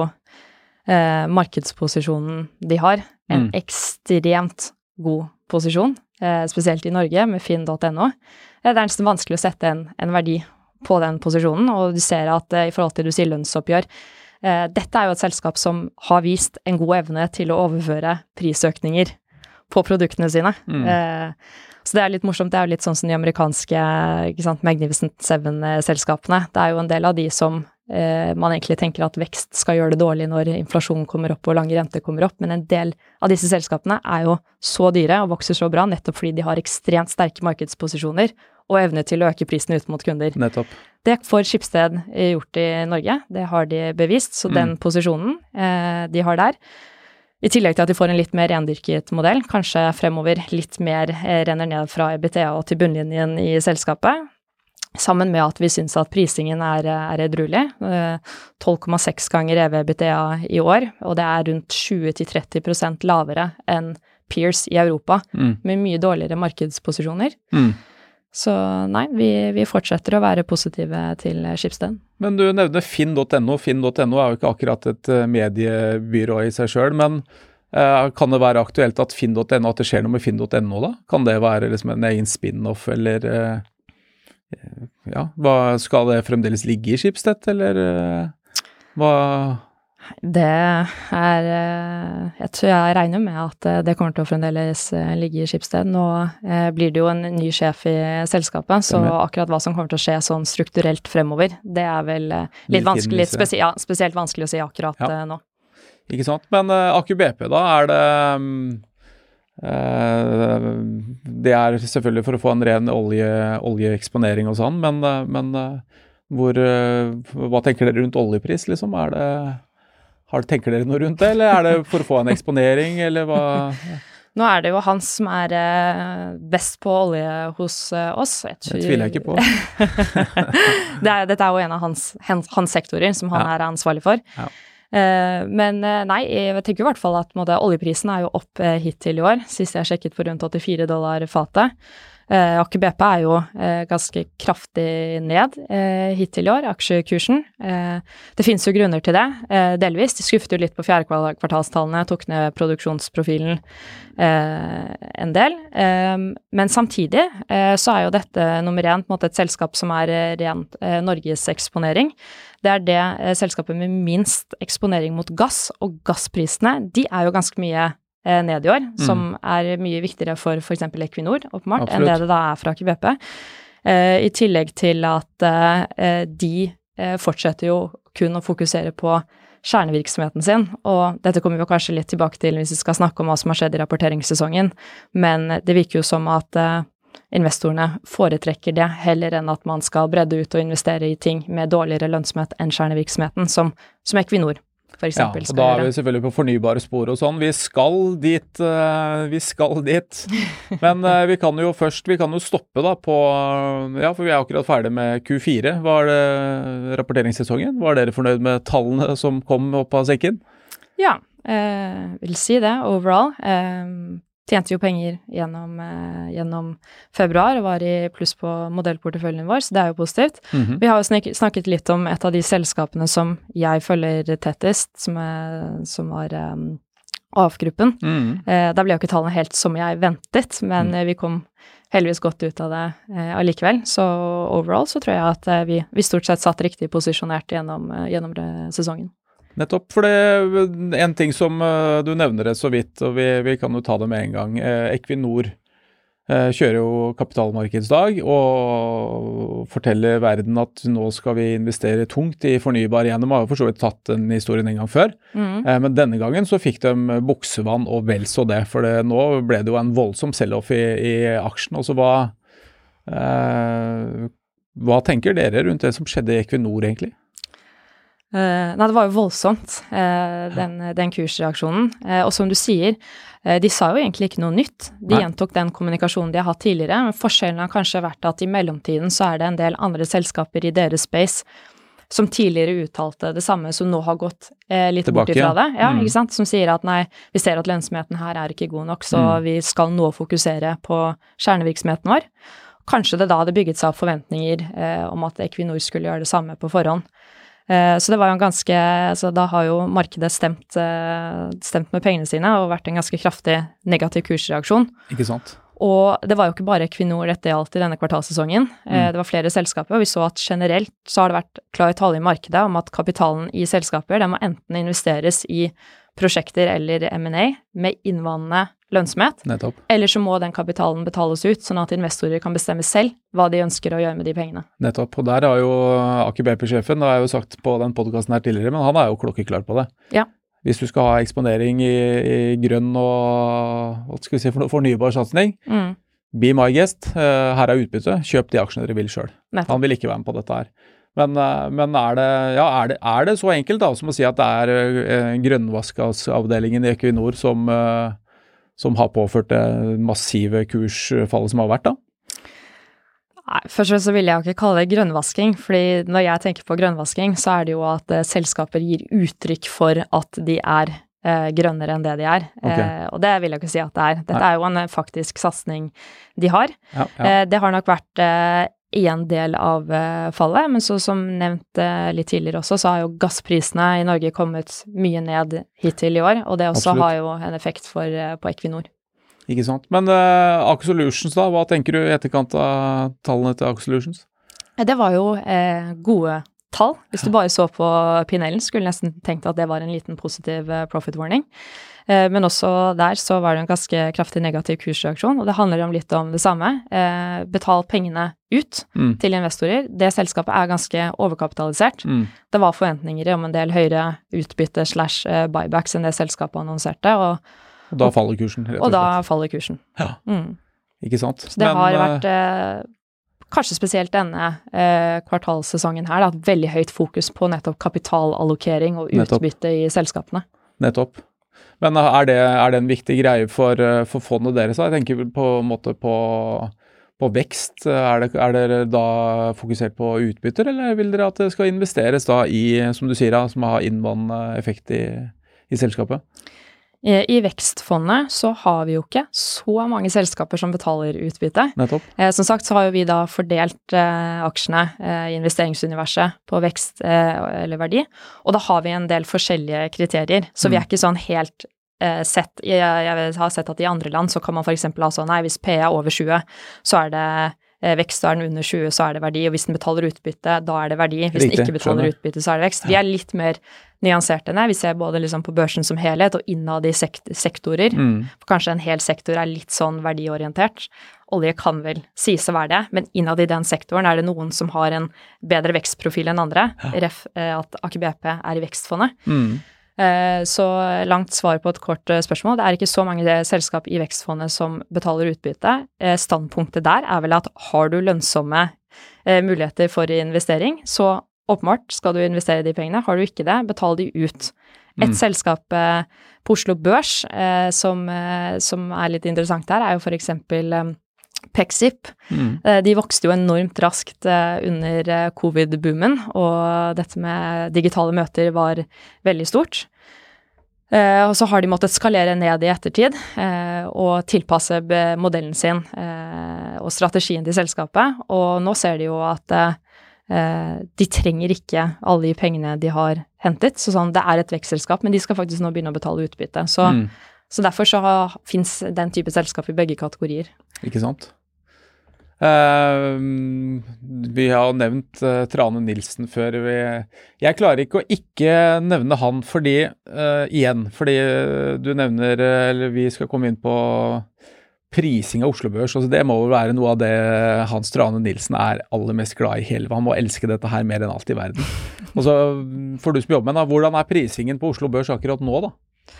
eh, markedsposisjonen de har. En mm. ekstremt god posisjon, eh, spesielt i Norge med finn punktum no. Det er nesten vanskelig å sette en, en verdi på den posisjonen, og du ser at eh, i forhold til du sier lønnsoppgjør, Uh, dette er jo et selskap som har vist en god evne til å overføre prisøkninger på produktene sine. Mm. Uh, så det er litt morsomt, det er jo litt sånn som de amerikanske, ikke sant, Magnificent Seven-selskapene. Det er jo en del av de som uh, man egentlig tenker at vekst skal gjøre det dårlig når inflasjonen kommer opp og lange renter kommer opp, men en del av disse selskapene er jo så dyre og vokser så bra, nettopp fordi de har ekstremt sterke markedsposisjoner og evne til å øke prisen ut mot kunder. Nettopp. Det får Schibsted gjort i Norge, det har de bevist, så mm. den posisjonen eh, de har der, i tillegg til at de får en litt mer rendyrket modell, kanskje fremover litt mer eh, renner ned fra EBITDA og til bunnlinjen i selskapet, sammen med at vi synes at prisingen er, er edruelig, eh, tolv komma seks ganger E V/EBITDA i år, og det er rundt tjue til tretti prosent lavere enn peers i Europa, mm. med mye dårligere markedsposisjoner. Mm. Så nei, vi, vi fortsetter å være positive til Schibsted. Men du nevner finn punktum no. finn punktum no er jo ikke akkurat et mediebyrå i seg selv, men eh, kan det være aktuelt at finn punktum no, at det skjer noe med finn punktum no da? Kan det være liksom en egen spin-off, eller eh, ja, hva, skal det fremdeles ligge i Schibsted, eller eh, hva... Det er, jeg tror jeg regner med at det kommer til å fremdeles ligge i Schibsted. Nå blir det jo en ny sjef i selskapet, så akkurat hva som kommer til å skje sånn strukturelt fremover, det er vel litt vanskelig, litt spesi- ja, spesielt vanskelig å si akkurat ja. nå. Ikke sant, men uh, Aker B P da, er det uh, det er selvfølgelig for å få en ren olje, oljeeksponering og sånn, men, uh, men uh, hvor, uh, hva tenker dere rundt oljepris liksom? Er det Har, tenker dere noe rundt det, eller er det for å få en eksponering, eller hva? Nå er det jo han som er eh, best på olje hos eh, oss. Jeg tror... Det tviler jeg ikke på. det er, dette er jo en av hans, hans, hans sektorer som han ja. er ansvarlig for. Ja. Eh, men nei, jeg tenker i hvert fall at måtte, oljeprisen er jo opp eh, hittil i år. Sist jeg sjekket på rundt åttifire dollar fatet. Eh, Aker B P er jo eh, ganske kraftig ned eh, hittil i år, aksjekursen. Eh, det finnes jo grunner til det, eh, delvis. De skuffet jo litt på fjerde kvartalstallene, tok ned produksjonsprofilen eh, en del. Eh, men samtidig eh, så er jo dette nummer én på en måte et selskap som er eh, rent eh, Norges eksponering. Det er det eh, selskapet med minst eksponering mot gass, og gassprisene, de er jo ganske mye eh, ned i år, Mm. som er mye viktigere for for eksempel Equinor, åpenbart, enn Absolutt. det det da er for Aker B P. Eh, I tillegg til at eh, de eh, fortsetter jo kun å fokusere på kjernevirksomheten sin, og dette kommer vi jo kanskje litt tilbake til hvis vi skal snakke om hva som har skjedd i rapporteringssesongen, men det virker jo som at eh, investorene foretrekker det heller enn at man skal bredde ut og investere i ting med dårligere lønnsomhet enn kjernevirksomheten, som, som Equinor for Ja, eksempel og skal da er gjøre. vi selvfølgelig på fornybare spor og sånn. Vi skal dit, eh, vi skal dit. Men eh, vi kan jo først, vi kan jo stoppe da på, ja, for vi er akkurat ferdig med Q fire. Var det rapporteringssesongen? Var dere fornøyd med tallene som kom opp av sekken? Ja, eh, vil si det, overall. Eh, tjente jo penger gjennom, eh, gjennom februar, og var i pluss på modellporteføljen vår, så det er jo positivt. Mhm. Vi har jo snak snakket litt om et av de selskapene som jeg følger tettest, som, er, som var um, A F-gruppen. Mhm. Eh, da ble jo ikke tallene helt som jeg ventet, men Mm. eh, vi kom heldigvis godt ut av det eh, allikevel. Så overall så tror jeg at eh, vi, vi stort sett satt riktig posisjonert gjennom, eh, gjennom det, sesongen. Nettopp, for det er en ting som eh, du nevner det så vidt, og vi, vi kan jo ta det med en gang. Eh, Equinor eh, kjører jo kapitalmarkedsdag og forteller verden at nå skal vi investere tungt i fornybar igjen. De har jo for så vidt tatt den historien en gang før, Mm. eh, men denne gangen så fikk de buksevann og vel så det, for det, nå ble det jo en voldsom sell-off i, i aksjen. Og så hva, eh, hva tenker dere rundt det som skjedde i Equinor egentlig? Eh, nei, det var jo voldsomt, eh, den, den kursreaksjonen. Eh, og som du sier, eh, de sa jo egentlig ikke noe nytt. De Nei. gjentok den kommunikasjonen de har hatt tidligere, men forskjellen har kanskje vært at i mellomtiden så er det en del andre selskaper i deres space som tidligere uttalte det samme, som nå har gått eh, litt bort Tilbake, ifra ja. det. Ja, Mm. ikke sant? Som sier at nei, vi ser at lønnsomheten her er ikke god nok, så Mm. vi skal nå fokusere på kjernevirksomheten vår. Kanskje det da hadde bygget seg opp forventninger eh, om at Equinor skulle gjøre det samme på forhånd. Eh, Så det var jo en ganske, så da har jo markedet stemt, eh, stemt med pengene sine og vært en ganske kraftig negativ kursreaksjon. Ikke sant? Og det var jo ikke bare Equinor dette gjaldt i denne kvartalssesongen. Eh, Mm. Det var flere selskaper, og vi så at generelt så har det vært klar tale i markedet om at kapitalen i selskaper, den må enten investeres i prosjekter eller M and A med innvandrende lønnsomhet, Nettopp. eller så må den kapitalen betales ut, sånn at investorer kan bestemme selv hva de ønsker å gjøre med de pengene. Nettopp, og der har jo Aker B P-sjefen, det har jeg jo sagt på den podcasten her tidligere, men han er jo klokkeklar på det. Ja. Hvis du skal ha eksponering i, i grønn og hva skal vi si, for, fornybar satsning, Mm. be my guest, eh, her er utbytte, kjøp de aksjene dere vil selv. Nettopp. Han vil ikke være med på dette her. Men, eh, men er, det, ja, er, det, er det så enkelt da, som å si at det er eh, grønnvaskavdelingen i Equinor som, eh, som har påført det massive kursfallet som har vært da? Nei, først og fremst så vil jeg jo ikke kalle det grønnvasking, fordi når jeg tenker på grønnvasking, så er det jo at eh, selskaper gir uttrykk for at de er eh, grønnere enn det de er. Ok. Eh, og det vil jeg ikke si at det er. Dette Nei. er jo en eh, faktisk satsing de har. Ja, ja. Eh, det har nok vært eh, en del av eh, fallet, men så som nevnt eh, litt tidligere også, så har jo gassprisene i Norge kommet mye ned hittil i år, og det også Absolutt. har jo en effekt for, eh, på Equinor. Ikke sant. Men uh, Aker Solutions da, hva tenker du i etterkant av tallene til Aker Solutions? Eh, Det var jo eh, gode tall. Hvis du bare så på P and L-en, skulle nesten tenkt at det var en liten positiv eh, profit warning. Eh, men også der så var det en ganske kraftig negativ kursreaksjon, og det handler om litt om det samme. Eh, betal pengene ut Mm. til investorer. Det selskapet er ganske overkapitalisert. Mm. Det var forventninger om en del høyere utbytte slash eh, buybacks enn det selskapet annonserte, og, Og da faller kursen, rett og og da slett. faller kursen. Ja. Mm. Ikke sant. Så det Men, har eh, vært, eh, kanskje spesielt denne eh, kvartalssesongen her, da, et veldig høyt fokus på nettopp kapitalallokering og Nettopp. utbytte i selskapene. Nettopp. Men eh, er det, er det en viktig greie for, eh, for fondet deres? da? Jeg tenker vel på en måte på, på vekst. Er, det, er dere da fokusert på utbytter, eller vil dere at det skal investeres da i, som du sier, da, som har innvandrende effekt i, i selskapet? I, I vekstfondet så har vi jo ikke så mange selskaper som betaler utbytte. Nettopp. Eh, som sagt så har jo vi da fordelt eh, aksjene eh, i investeringsuniverset på vekst eh, eller verdi, og da har vi en del forskjellige kriterier, så vi er ikke sånn helt eh, sett, jeg, jeg har sett at i andre land så kan man for eksempel ha sånn, nei hvis P er over tjue, så er det eh, vekst, og er den under tjue, så er det verdi, og hvis den betaler utbytte, da er det verdi. Hvis Riktig, den ikke betaler skjønner. utbytte, så er det vekst. Vi er litt mer nyansert enn det. Vi ser både liksom på børsen som helhet og innad i sekt sektorer. Mm. Kanskje en hel sektor er litt sånn verdiorientert. Olje kan vel sies å være det, men innad i den sektoren er det noen som har en bedre vekstprofil enn andre. Ref eh, at Aker B P er i vekstfondet. Mm. Eh, så langt svar på et kort eh, spørsmål. Det er ikke så mange selskap i vekstfondet som betaler utbytte. Eh, standpunktet der er vel at har du lønnsomme eh, muligheter for investering, så åpenbart skal du investere de pengene. Har du ikke det, betal de ut. Et Mm. selskap eh, på Oslo Børs eh, som, eh, som er litt interessant her, er jo for eksempel eh, Pexip. Mm. Eh, de vokste jo enormt raskt eh, under eh, covid-boomen, og dette med digitale møter var veldig stort. Eh, og så har de måttet skalere ned i ettertid eh, og tilpasse be- modellen sin eh, og strategien til selskapet, og nå ser de jo at eh, Eh, de trenger ikke alle de pengene de har hentet, så sånn, det er et vekstselskap, men de skal faktisk nå begynne å betale utbytte. Så, Mm. så derfor så har, finnes den type selskap i begge kategorier. Ikke sant? Eh, vi har jo nevnt eh, Trane Nilsen før. Vi, jeg klarer ikke å ikke nevne han fordi, eh, igjen, fordi eh, du nevner, eh, eller vi skal komme inn på prising av Oslo Børs, altså det må jo være noe av det Hans Trane Nilsen er aller mest glad i hele, han må elske dette her mer enn alt i verden. Og så får du som jobber med, da, hvordan er prisingen på Oslo Børs akkurat nå da?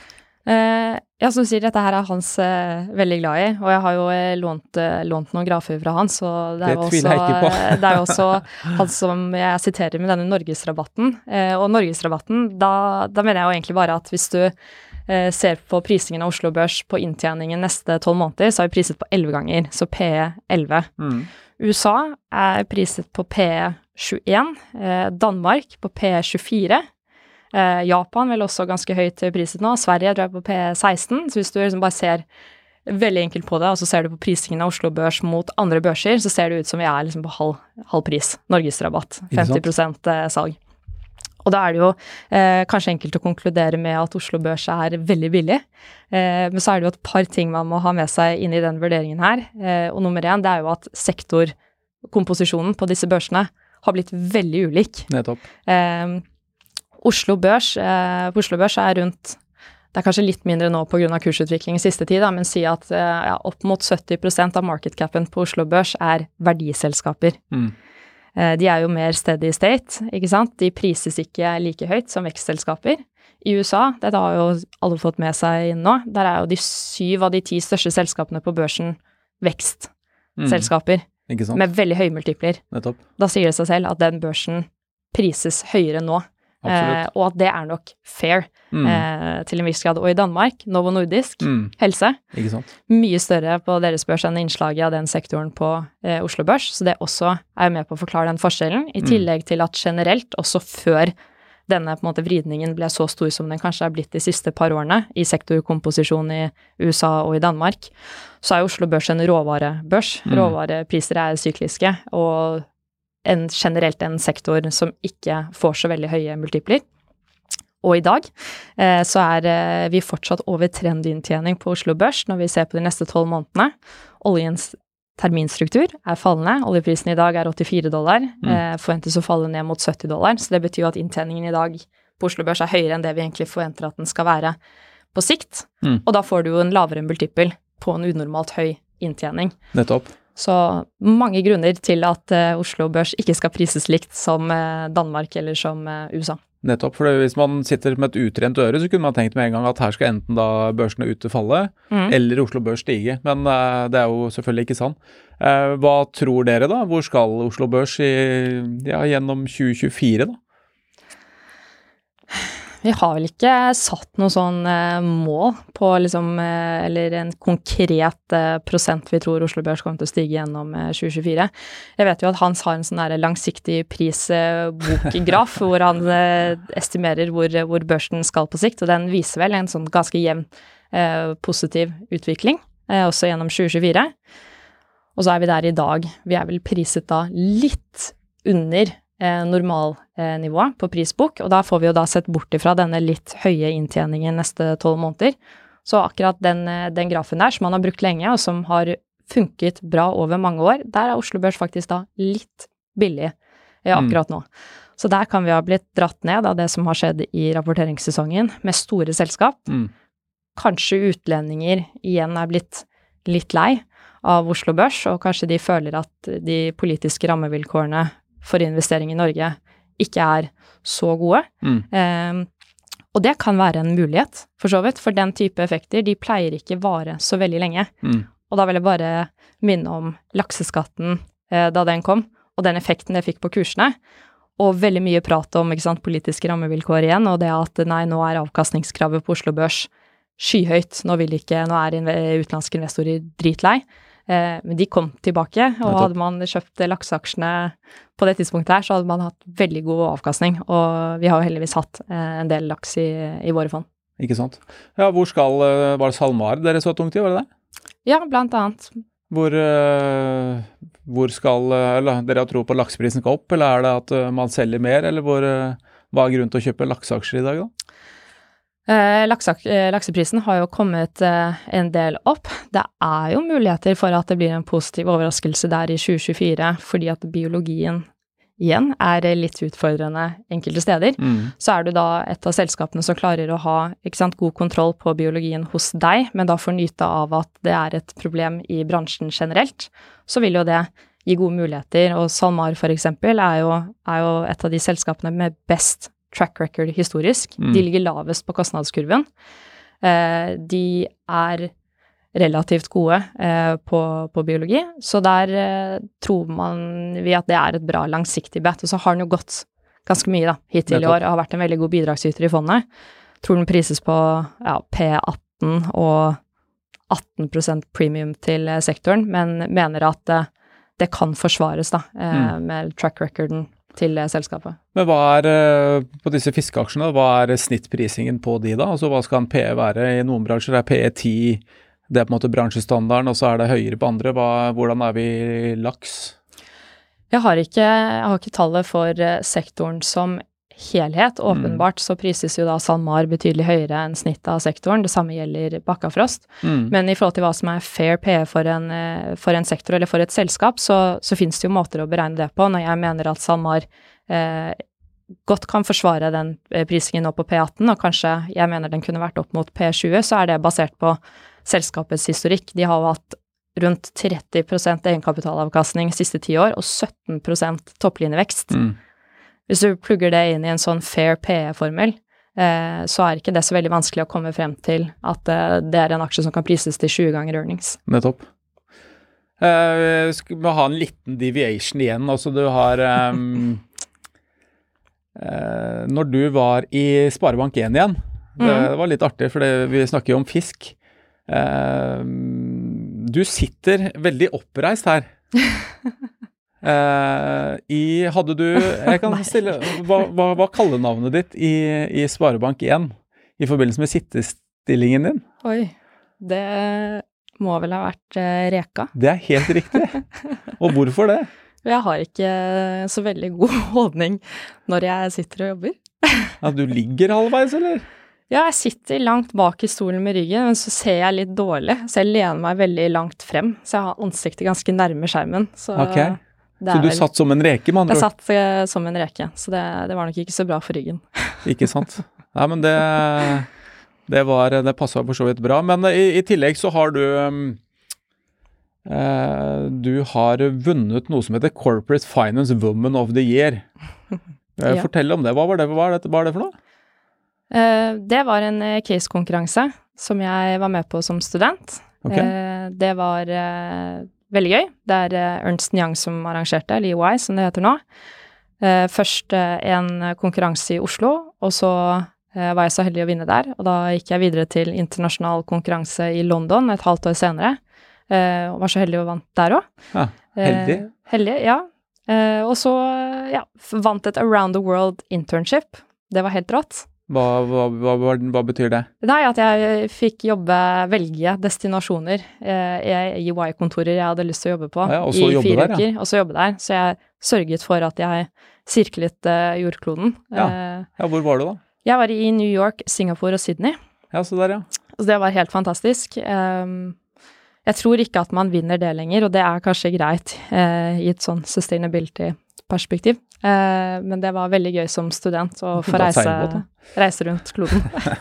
Eh, ja, som du sier, dette her er Hans eh, veldig glad i, og jeg har jo eh, lånt, eh, lånt noen grafer fra Hans, og det er, Det jo tviler jeg også, ikke på. eh, det er jo også han som jeg siterer med denne Norgesrabatten, eh, og Norgesrabatten, da, da mener jeg jo egentlig bare at hvis du eh, ser på prisingen av Oslo Børs på inntjeningen neste tolv måneder, så er vi priset på elleve ganger, så P E elleve. Mm. U S A er priset på P E tjueen, eh, Danmark på P E tjuefire, eh, Japan vel også ganske høyt priset nå, Sverige tror jeg på P E seksten, så hvis du liksom bare ser veldig enkelt på det, og så ser du på prisingen av Oslo Børs mot andre børser, så ser det ut som vi er liksom på halv, halv pris, Norgesrabatt, femti prosent eh, salg. Og da er det jo eh, kanskje enkelt å konkludere med at Oslo Børs er veldig billig, eh, men så er det jo et par ting man må ha med seg inn i den vurderingen her, eh, og nummer én, det er jo at sektorkomposisjonen på disse børsene har blitt veldig ulik. Nettopp. Eh, Oslo Børs, eh, på Oslo Børs er rundt, det er kanskje litt mindre nå på grunn av kursutvikling i siste tid, da, men si at eh, ja, opp mot sytti prosent av market capen på Oslo Børs er verdiselskaper. Mm. De er jo mer steady state, ikke sant? De prises ikke like høyt som vekstselskaper. I U S A, dette har jo alle fått med seg nå, der er jo de syv av de ti største selskapene på børsen vekstselskaper, Mm. Ikke sant? med veldig høye multipler. Nettopp. Da sier det seg selv at den børsen prises høyere nå, eh, Absolutt. og at det er nok fair Mm. eh, til en viss grad. Og i Danmark, Novo Nordisk, Mm. helse, Ikke sant? mye større på deres børs enn innslaget av den sektoren på eh, Oslo Børs, så det også er med på å forklare den forskjellen, i tillegg til at generelt, også før denne på en måte vridningen ble så stor som den kanskje er blitt de siste par årene, i sektorkomposisjon i U S A og i Danmark, så er Oslo Børs en råvarebørs. Mm. Råvarepriser er sykliske, og en, generelt en sektor som ikke får så veldig høye multipler. Og i dag eh, så er eh, vi fortsatt over trendinntjening på Oslo Børs når vi ser på de neste tolv månedene. Oljens terminstruktur er fallende. Oljeprisen i dag er åttifire dollar, Mm. eh, forventes å falle ned mot sytti dollar, så det betyr jo at inntjeningen i dag på Oslo Børs er høyere enn det vi egentlig forventer at den skal være på sikt. Mm. Og da får du jo en lavere multiple på en unormalt høy inntjening. Nettopp. Så mange grunner til at eh, Oslo Børs ikke skal prises likt som eh, Danmark eller som eh, U S A. Nettopp, for hvis man sitter med et utrent øre, så kunne man tenkt med en gang at her skal enten da børsene ute falle, Mm. eller Oslo Børs stige, men uh, det er jo selvfølgelig ikke sant. Uh, hva tror dere da? Hvor skal Oslo Børs i, ja, gjennom tjue tjuefire da? Vi har vel ikke satt noe sånn eh, mål på liksom, eh, eller en konkret eh, prosent vi tror Oslo Børs kommer til å stige gjennom eh, tjue tjuefire. Jeg vet jo at Hans har en sånn der langsiktig prisbokgraf hvor han eh, estimerer hvor, hvor børsen skal på sikt, og den viser vel en sånn ganske jevn eh, positiv utvikling, eh, også gjennom tjue tjuefire. Og så er vi der i dag. Vi er vel priset da litt under Eh, normalnivå på prisbok, og da får vi jo da sett bort ifra denne litt høye inntjeningen neste tolv måneder. Så akkurat den, den grafen der som man har brukt lenge, og som har funket bra over mange år. Der er Oslo Børs faktisk da litt billig ja, akkurat nå. Så der kan vi ha blitt dratt ned av det som har skjedd i rapporteringssesongen med store selskap. Mm. Kanskje utlendinger igjen er blitt litt lei av Oslo Børs, og kanskje de føler at de politiske rammevilkårene for investering i Norge ikke er så gode. Mm. Um, og det kan være en mulighet, for så vidt, for den type effekter, de pleier ikke vare så veldig lenge. Mm. Og da vil jeg bare minne om lakseskatten eh, da den kom, og den effekten det fikk på kursene, og veldig mye prat om ikke sant, politiske rammevilkår igjen, og det at nei, nå er avkastningskravet på Oslo Børs skyhøyt, nå vil ikke, nå er utenlandske investorer dritlei, eh, men de kom tilbake, og hadde man kjøpt lakseaksjene på det tidspunktet her, så hadde man hatt veldig god avkastning, og vi har jo heldigvis hatt eh, en del laks i, i våre fond. Ikke sant. Ja, hvor skal, var det SalMar dere så tungt i, var det det? Ja, blant annet. Hvor, uh, hvor skal, eller dere har tro på lakseprisen skal opp, eller er det at uh, man selger mer, eller hvor, uh, hva er grunnen til å kjøpe lakseaksjer i dag da? Uh, laksak, uh, lakseprisen har jo kommet uh, en del opp. Det er jo muligheter for at det blir en positiv overraskelse der i tjue tjuefire, fordi at biologien igjen er litt utfordrende enkelte steder. Mm. Så er du da et av selskapene som klarer å ha ikke sant, god kontroll på biologien hos deg, men da får nyte av at det er et problem i bransjen generelt, så vil jo det gi gode muligheter. Og SalMar for eksempel er jo, er jo et av de selskapene med best track record historisk. Mm. De ligger lavest på kostnadskurven. Eh, de er relativt gode eh, på, på biologi, så der eh, tror man vi at det er et bra langsiktig bet, og så har den jo gått ganske mye da, hittil i år, og har vært en veldig god bidragsyter i fondet. Tror den prises på ja, P atten og atten prosent premium til eh, sektoren, men mener at eh, det kan forsvares da, eh, mm. med track recorden til eh, selskapet. Men hva er, eh, på disse fiskeaksjene, hva er snittprisingen på de da? Altså hva skal en P E være i noen bransjer? Er P E ti det er på en måte bransjestandarden, og så er det høyere på andre. Hva, hvordan er vi i laks? Jeg har ikke, jeg har ikke tallet for sektoren som helhet. Åpenbart mm. så prises jo da SalMar betydelig høyere enn snittet av sektoren. Det samme gjelder Bakkafrost. Mm. Men i forhold til hva som er fair P E for en, for en sektor eller for et selskap, så, så finnes det jo måter å beregne det på. Når jeg mener at SalMar eh, godt kan forsvare den prisingen nå på P atten, og kanskje jeg mener den kunne vært opp mot P tjue, så er det basert på selskapets historikk. De har jo hatt rundt tretti prosent egenkapitalavkastning siste ti år, og sytten prosent topplinjevekst. Mm. Hvis du plugger det inn i en sånn fair P E-formel, eh, så er ikke det så veldig vanskelig å komme frem til at eh, det er en aksje som kan prises til tjue ganger earnings. Nettopp. Eh, skal vi ha en liten deviation igjen, altså du har um, eh, når du var i Sparebank en igjen, det, mm. det var litt artig, for det, vi snakker jo om fisk. Uh, du sitter veldig oppreist her. uh, i, hadde du, jeg kan stille, hva, hva, hva kaller navnet ditt i, i Sparebank en i forbindelse med sittestillingen din? Oi, det må vel ha vært uh, Reka. Det er helt riktig. Og hvorfor det? Jeg har ikke så veldig god holdning når jeg sitter og jobber. Ja, du ligger halvveis, eller? Ja, jeg sitter langt bak i stolen med ryggen, men så ser jeg litt dårlig, så jeg lener meg veldig langt frem, så jeg har ansiktet ganske nærme skjermen. Så, okay. så du vel... satt som en reke, man tror? Jeg satt uh, som en reke, så det, det var nok ikke så bra for ryggen. Ikke sant? Nei, men det, det, var, det passet for så vidt bra, men i, i tillegg så har du, um, uh, du har vunnet noe som heter Corporate Finance Woman of the Year. Ja. Fortell om det, hva var det, hva er det, hva er det for noe? Uh, det var en uh, case-konkurranse som jeg var med på som student. Okay. Uh, det var uh, veldig gøy. Det er uh, Ernst Young som arrangerte, eller E Y som det heter nå. Uh, først uh, en konkurranse i Oslo, og så uh, var jeg så heldig å vinne der. Og da gikk jeg videre til internasjonal konkurranse i London et halvt år senere. Uh, og var så heldig å vant der også. Ja, heldig. Uh, heldig, ja. Uh, og så ja, vant et Around the World internship. Det var helt rått. Hva, hva, hva, hva betyr det? Nei, at jeg fikk jobbe, velge destinasjoner eh, i E Y-kontorer jeg hadde lyst til å jobbe på ja, i fire der, uker, ja. Og så jobbe der. Så jeg sørget for at jeg sirklet eh, jordkloden. Ja. ja, hvor var du da? Jeg var i New York, Singapore og Sydney. Ja, så der, ja. Så det var helt fantastisk. Um, Jeg tror ikke at man vinner det lenger, og det er kanskje greit eh, i et sånn sustainability-perspektiv. Eh, men det var veldig gøy som student å få reise, reise rundt kloden.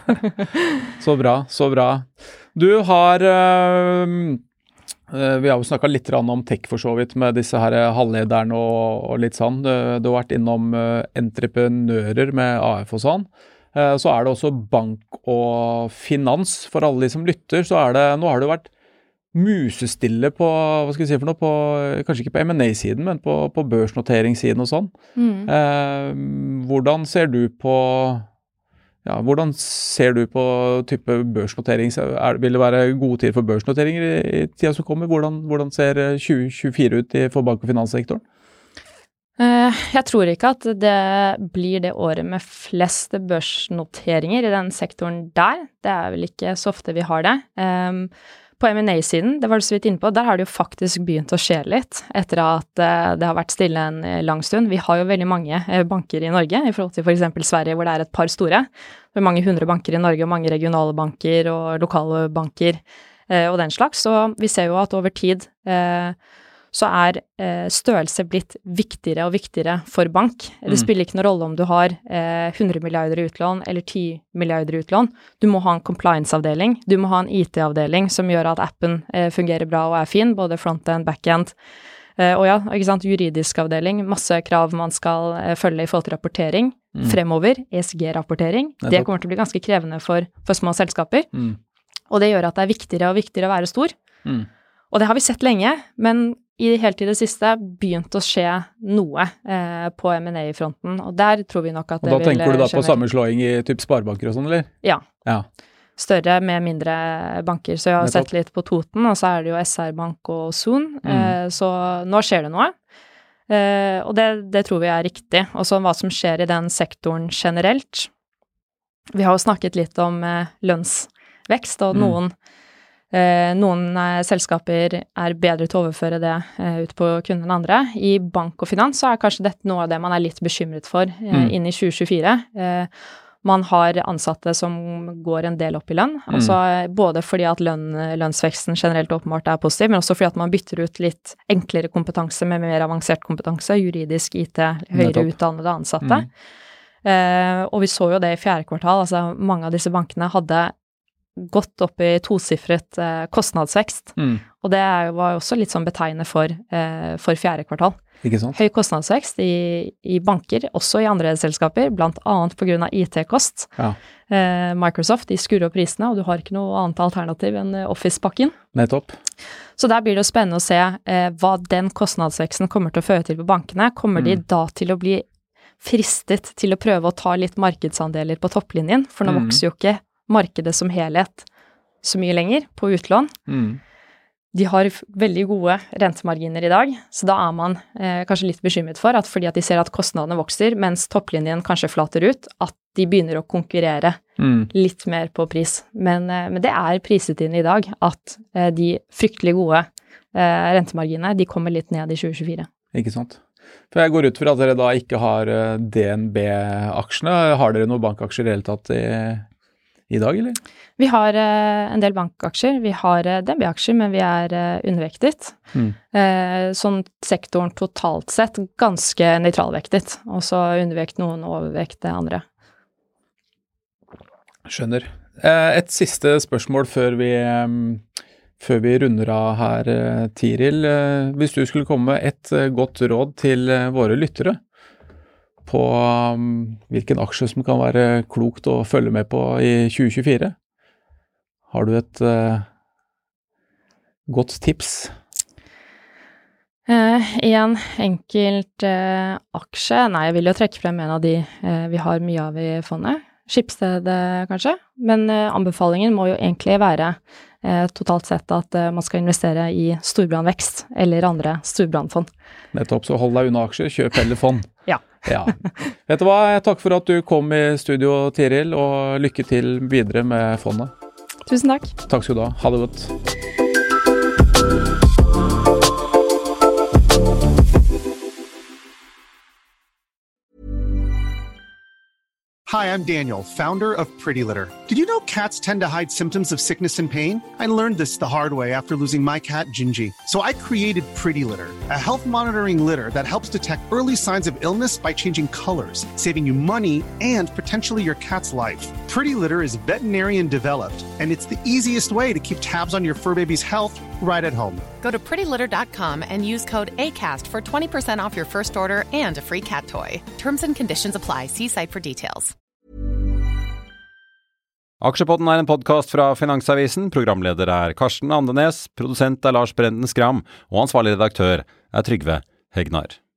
Så bra, så bra. Du har øh, vi har jo snakket litt om tech for så vidt med disse her halvlederne og, og litt sånn. Du, du har vært innom uh, entreprenører med A F og sånn. Uh, så er det også bank og finans. For alle de som lytter, så er det, nå har det vært musestille på, hva skal jeg si for noe, på, kanskje ikke på M and A-siden, men på, på børsnoteringssiden og sånn. Mm. Uh, hvordan ser du på, ja, hvordan ser du på type børsnotering? Er, vil det være gode tid for børsnoteringer i, i tida som kommer? Hvordan, hvordan ser tjue tjuefire ut i, for bank- og finanssektoren? Uh, jeg tror ikke at det blir det året med flest børsnoteringer i den sektoren der. Det er vel ikke så ofte vi har det. Um, På M and A-siden, det var du så vidt inne på, der har det jo faktisk begynt å skje litt etter at uh, det har vært stille en lang stund. Vi har jo veldig mange uh, banker i Norge, i forhold til for eksempel Sverige, hvor det er et par store. Det er mange hundre banker i Norge, og mange regionale banker og lokale banker uh, og den slags. Så vi ser jo at over tid uh, så er uh, størrelse blitt viktigere og viktigere for bank. Mm. Det spiller ikke noen rolle om du har uh, hundre milliarder i utlån eller ti milliarder i utlån. Du må ha en compliance-avdeling, du må ha en I T-avdeling som gjør at appen uh, fungerer bra og er fin, både front-end, back-end. Uh, og ja, ikke sant, juridisk avdeling, masse krav man skal uh, følge i forhold til rapportering. Mm. Fremover, E S G-rapportering. Det kommer til å bli ganske krevende for, for små selskaper. Mm. Og det gjør at det er viktigere og viktigere å være stor. Mm. Og det har vi sett lenge, men i helt i det siste begynt å skje noe eh, på M and A-fronten, og der tror vi nok at det vil skje. Og da tenker du da på sammenslåing i typ sparebanker og sånn, eller? Ja. Ja. Større med mindre banker, så jeg har sett litt på Toten, og så er det jo S R-bank og Zoon, mm. eh, så nå skjer det noe. Eh, og det, det tror vi er riktig. Og så hva som skjer i den sektoren generelt. Vi har jo snakket litt om eh, lønnsvekst, og mm. noen Eh, noen eh, selskaper er bedre til å overføre det eh, ut på kunden enn andre. I bank og finans så er kanskje dette noe av det man er litt bekymret for eh, mm. inn i tjue tjuefire. Eh, man har ansatte som går en del opp i lønn, mm. altså, både fordi at lønn, lønnsveksten generelt åpenbart er positiv, men også fordi at man bytter ut litt enklere kompetanse med mer avansert kompetanse, juridisk, I T, høyere utdannede ansatte. Mm. Eh, og vi så jo det i fjerde kvartal, altså mange av disse bankene hadde gått opp i tosifret eh, kostnadsvekst, mm. og det var jo også litt sånn betegnende for, eh, for fjerde kvartal. Ikke sant? Høy kostnadsvekst i, i banker, også i andre selskaper, blant annet på grunn av I T-kost. Ja. Eh, Microsoft, de skrur opp prisene, og du har ikke noe annet alternativ enn Office-pakken. Nettopp. Så der blir det jo spennende å se eh, hva den kostnadsveksten kommer til å føre til på bankene. Kommer mm. de da til å bli fristet til å prøve å ta litt markedsandeler på topplinjen, for nå mm. vokser jo ikke markedet som helhet så mye lenger på utlån. Mm. De har veldig gode rentemarginer i dag, så da er man eh, kanskje litt bekymret for at fordi at de ser at kostnadene vokser, mens topplinjen kanskje flater ut, at de begynner å konkurrere mm. litt mer på pris. Men, eh, men det er priset inn i dag at eh, de fryktelig gode eh, rentemarginene, de kommer litt ned i tjue tjuefire. Ikke sant? For jeg går ut fra at dere da ikke har D N B-aksjene. Har dere noen bankaksjer i hele tatt i i dag, eller? Vi har uh, en del bankaksjer, vi har uh, D N B-aksjer, men vi er uh, undervektet. Mm. Uh, sånn sektoren totalt sett ganske nøytralvektet, og så undervekt noen og overvekt det andre. Skjønner. Uh, et siste spørsmål før vi, um, før vi runder av her, uh, Tiril. Uh, hvis du skulle komme med et uh, godt råd til uh, våre lyttere, på um, hvilken aksje som kan være klokt å følge med på i tjue tjuefire. Har du et uh, godt tips? Uh, en enkelt uh, aksje, nei, jeg vil jo trekke frem en av de uh, vi har mye av i fondet. Schibsted kanskje, men uh, anbefalingen må jo egentlig være uh, totalt sett at uh, man skal investere i storbrandvekst eller andre storbrandfond. Nettopp, så hold deg unna aksjer, kjøp heller fond. Ja. Ja. Vet du hva, takk for at du kom i studio, Tiril, og lykke til videre med fondet. Tusen takk. Takk skal du ha. Ha det godt. Hi, I'm Daniel, founder of Pretty Litter. Did you know cats tend to hide symptoms of sickness and pain? I learned this the hard way after losing my cat, Gingy. So I created Pretty Litter, a health monitoring litter that helps detect early signs of illness by changing colors, saving you money and potentially your cat's life. Pretty Litter is veterinarian developed, and it's the easiest way to keep tabs on your fur baby's health right at home. Go to pretty litter dot com and use code ACAST for twenty percent off your first order and a free cat toy. Terms and conditions apply. See site for details. Aksjepodden er en podcast fra Finansavisen. Programleder er Karsten Andenes, produsent er Lars Brenden Skram, og ansvarlig redaktør er Trygve Hegnar.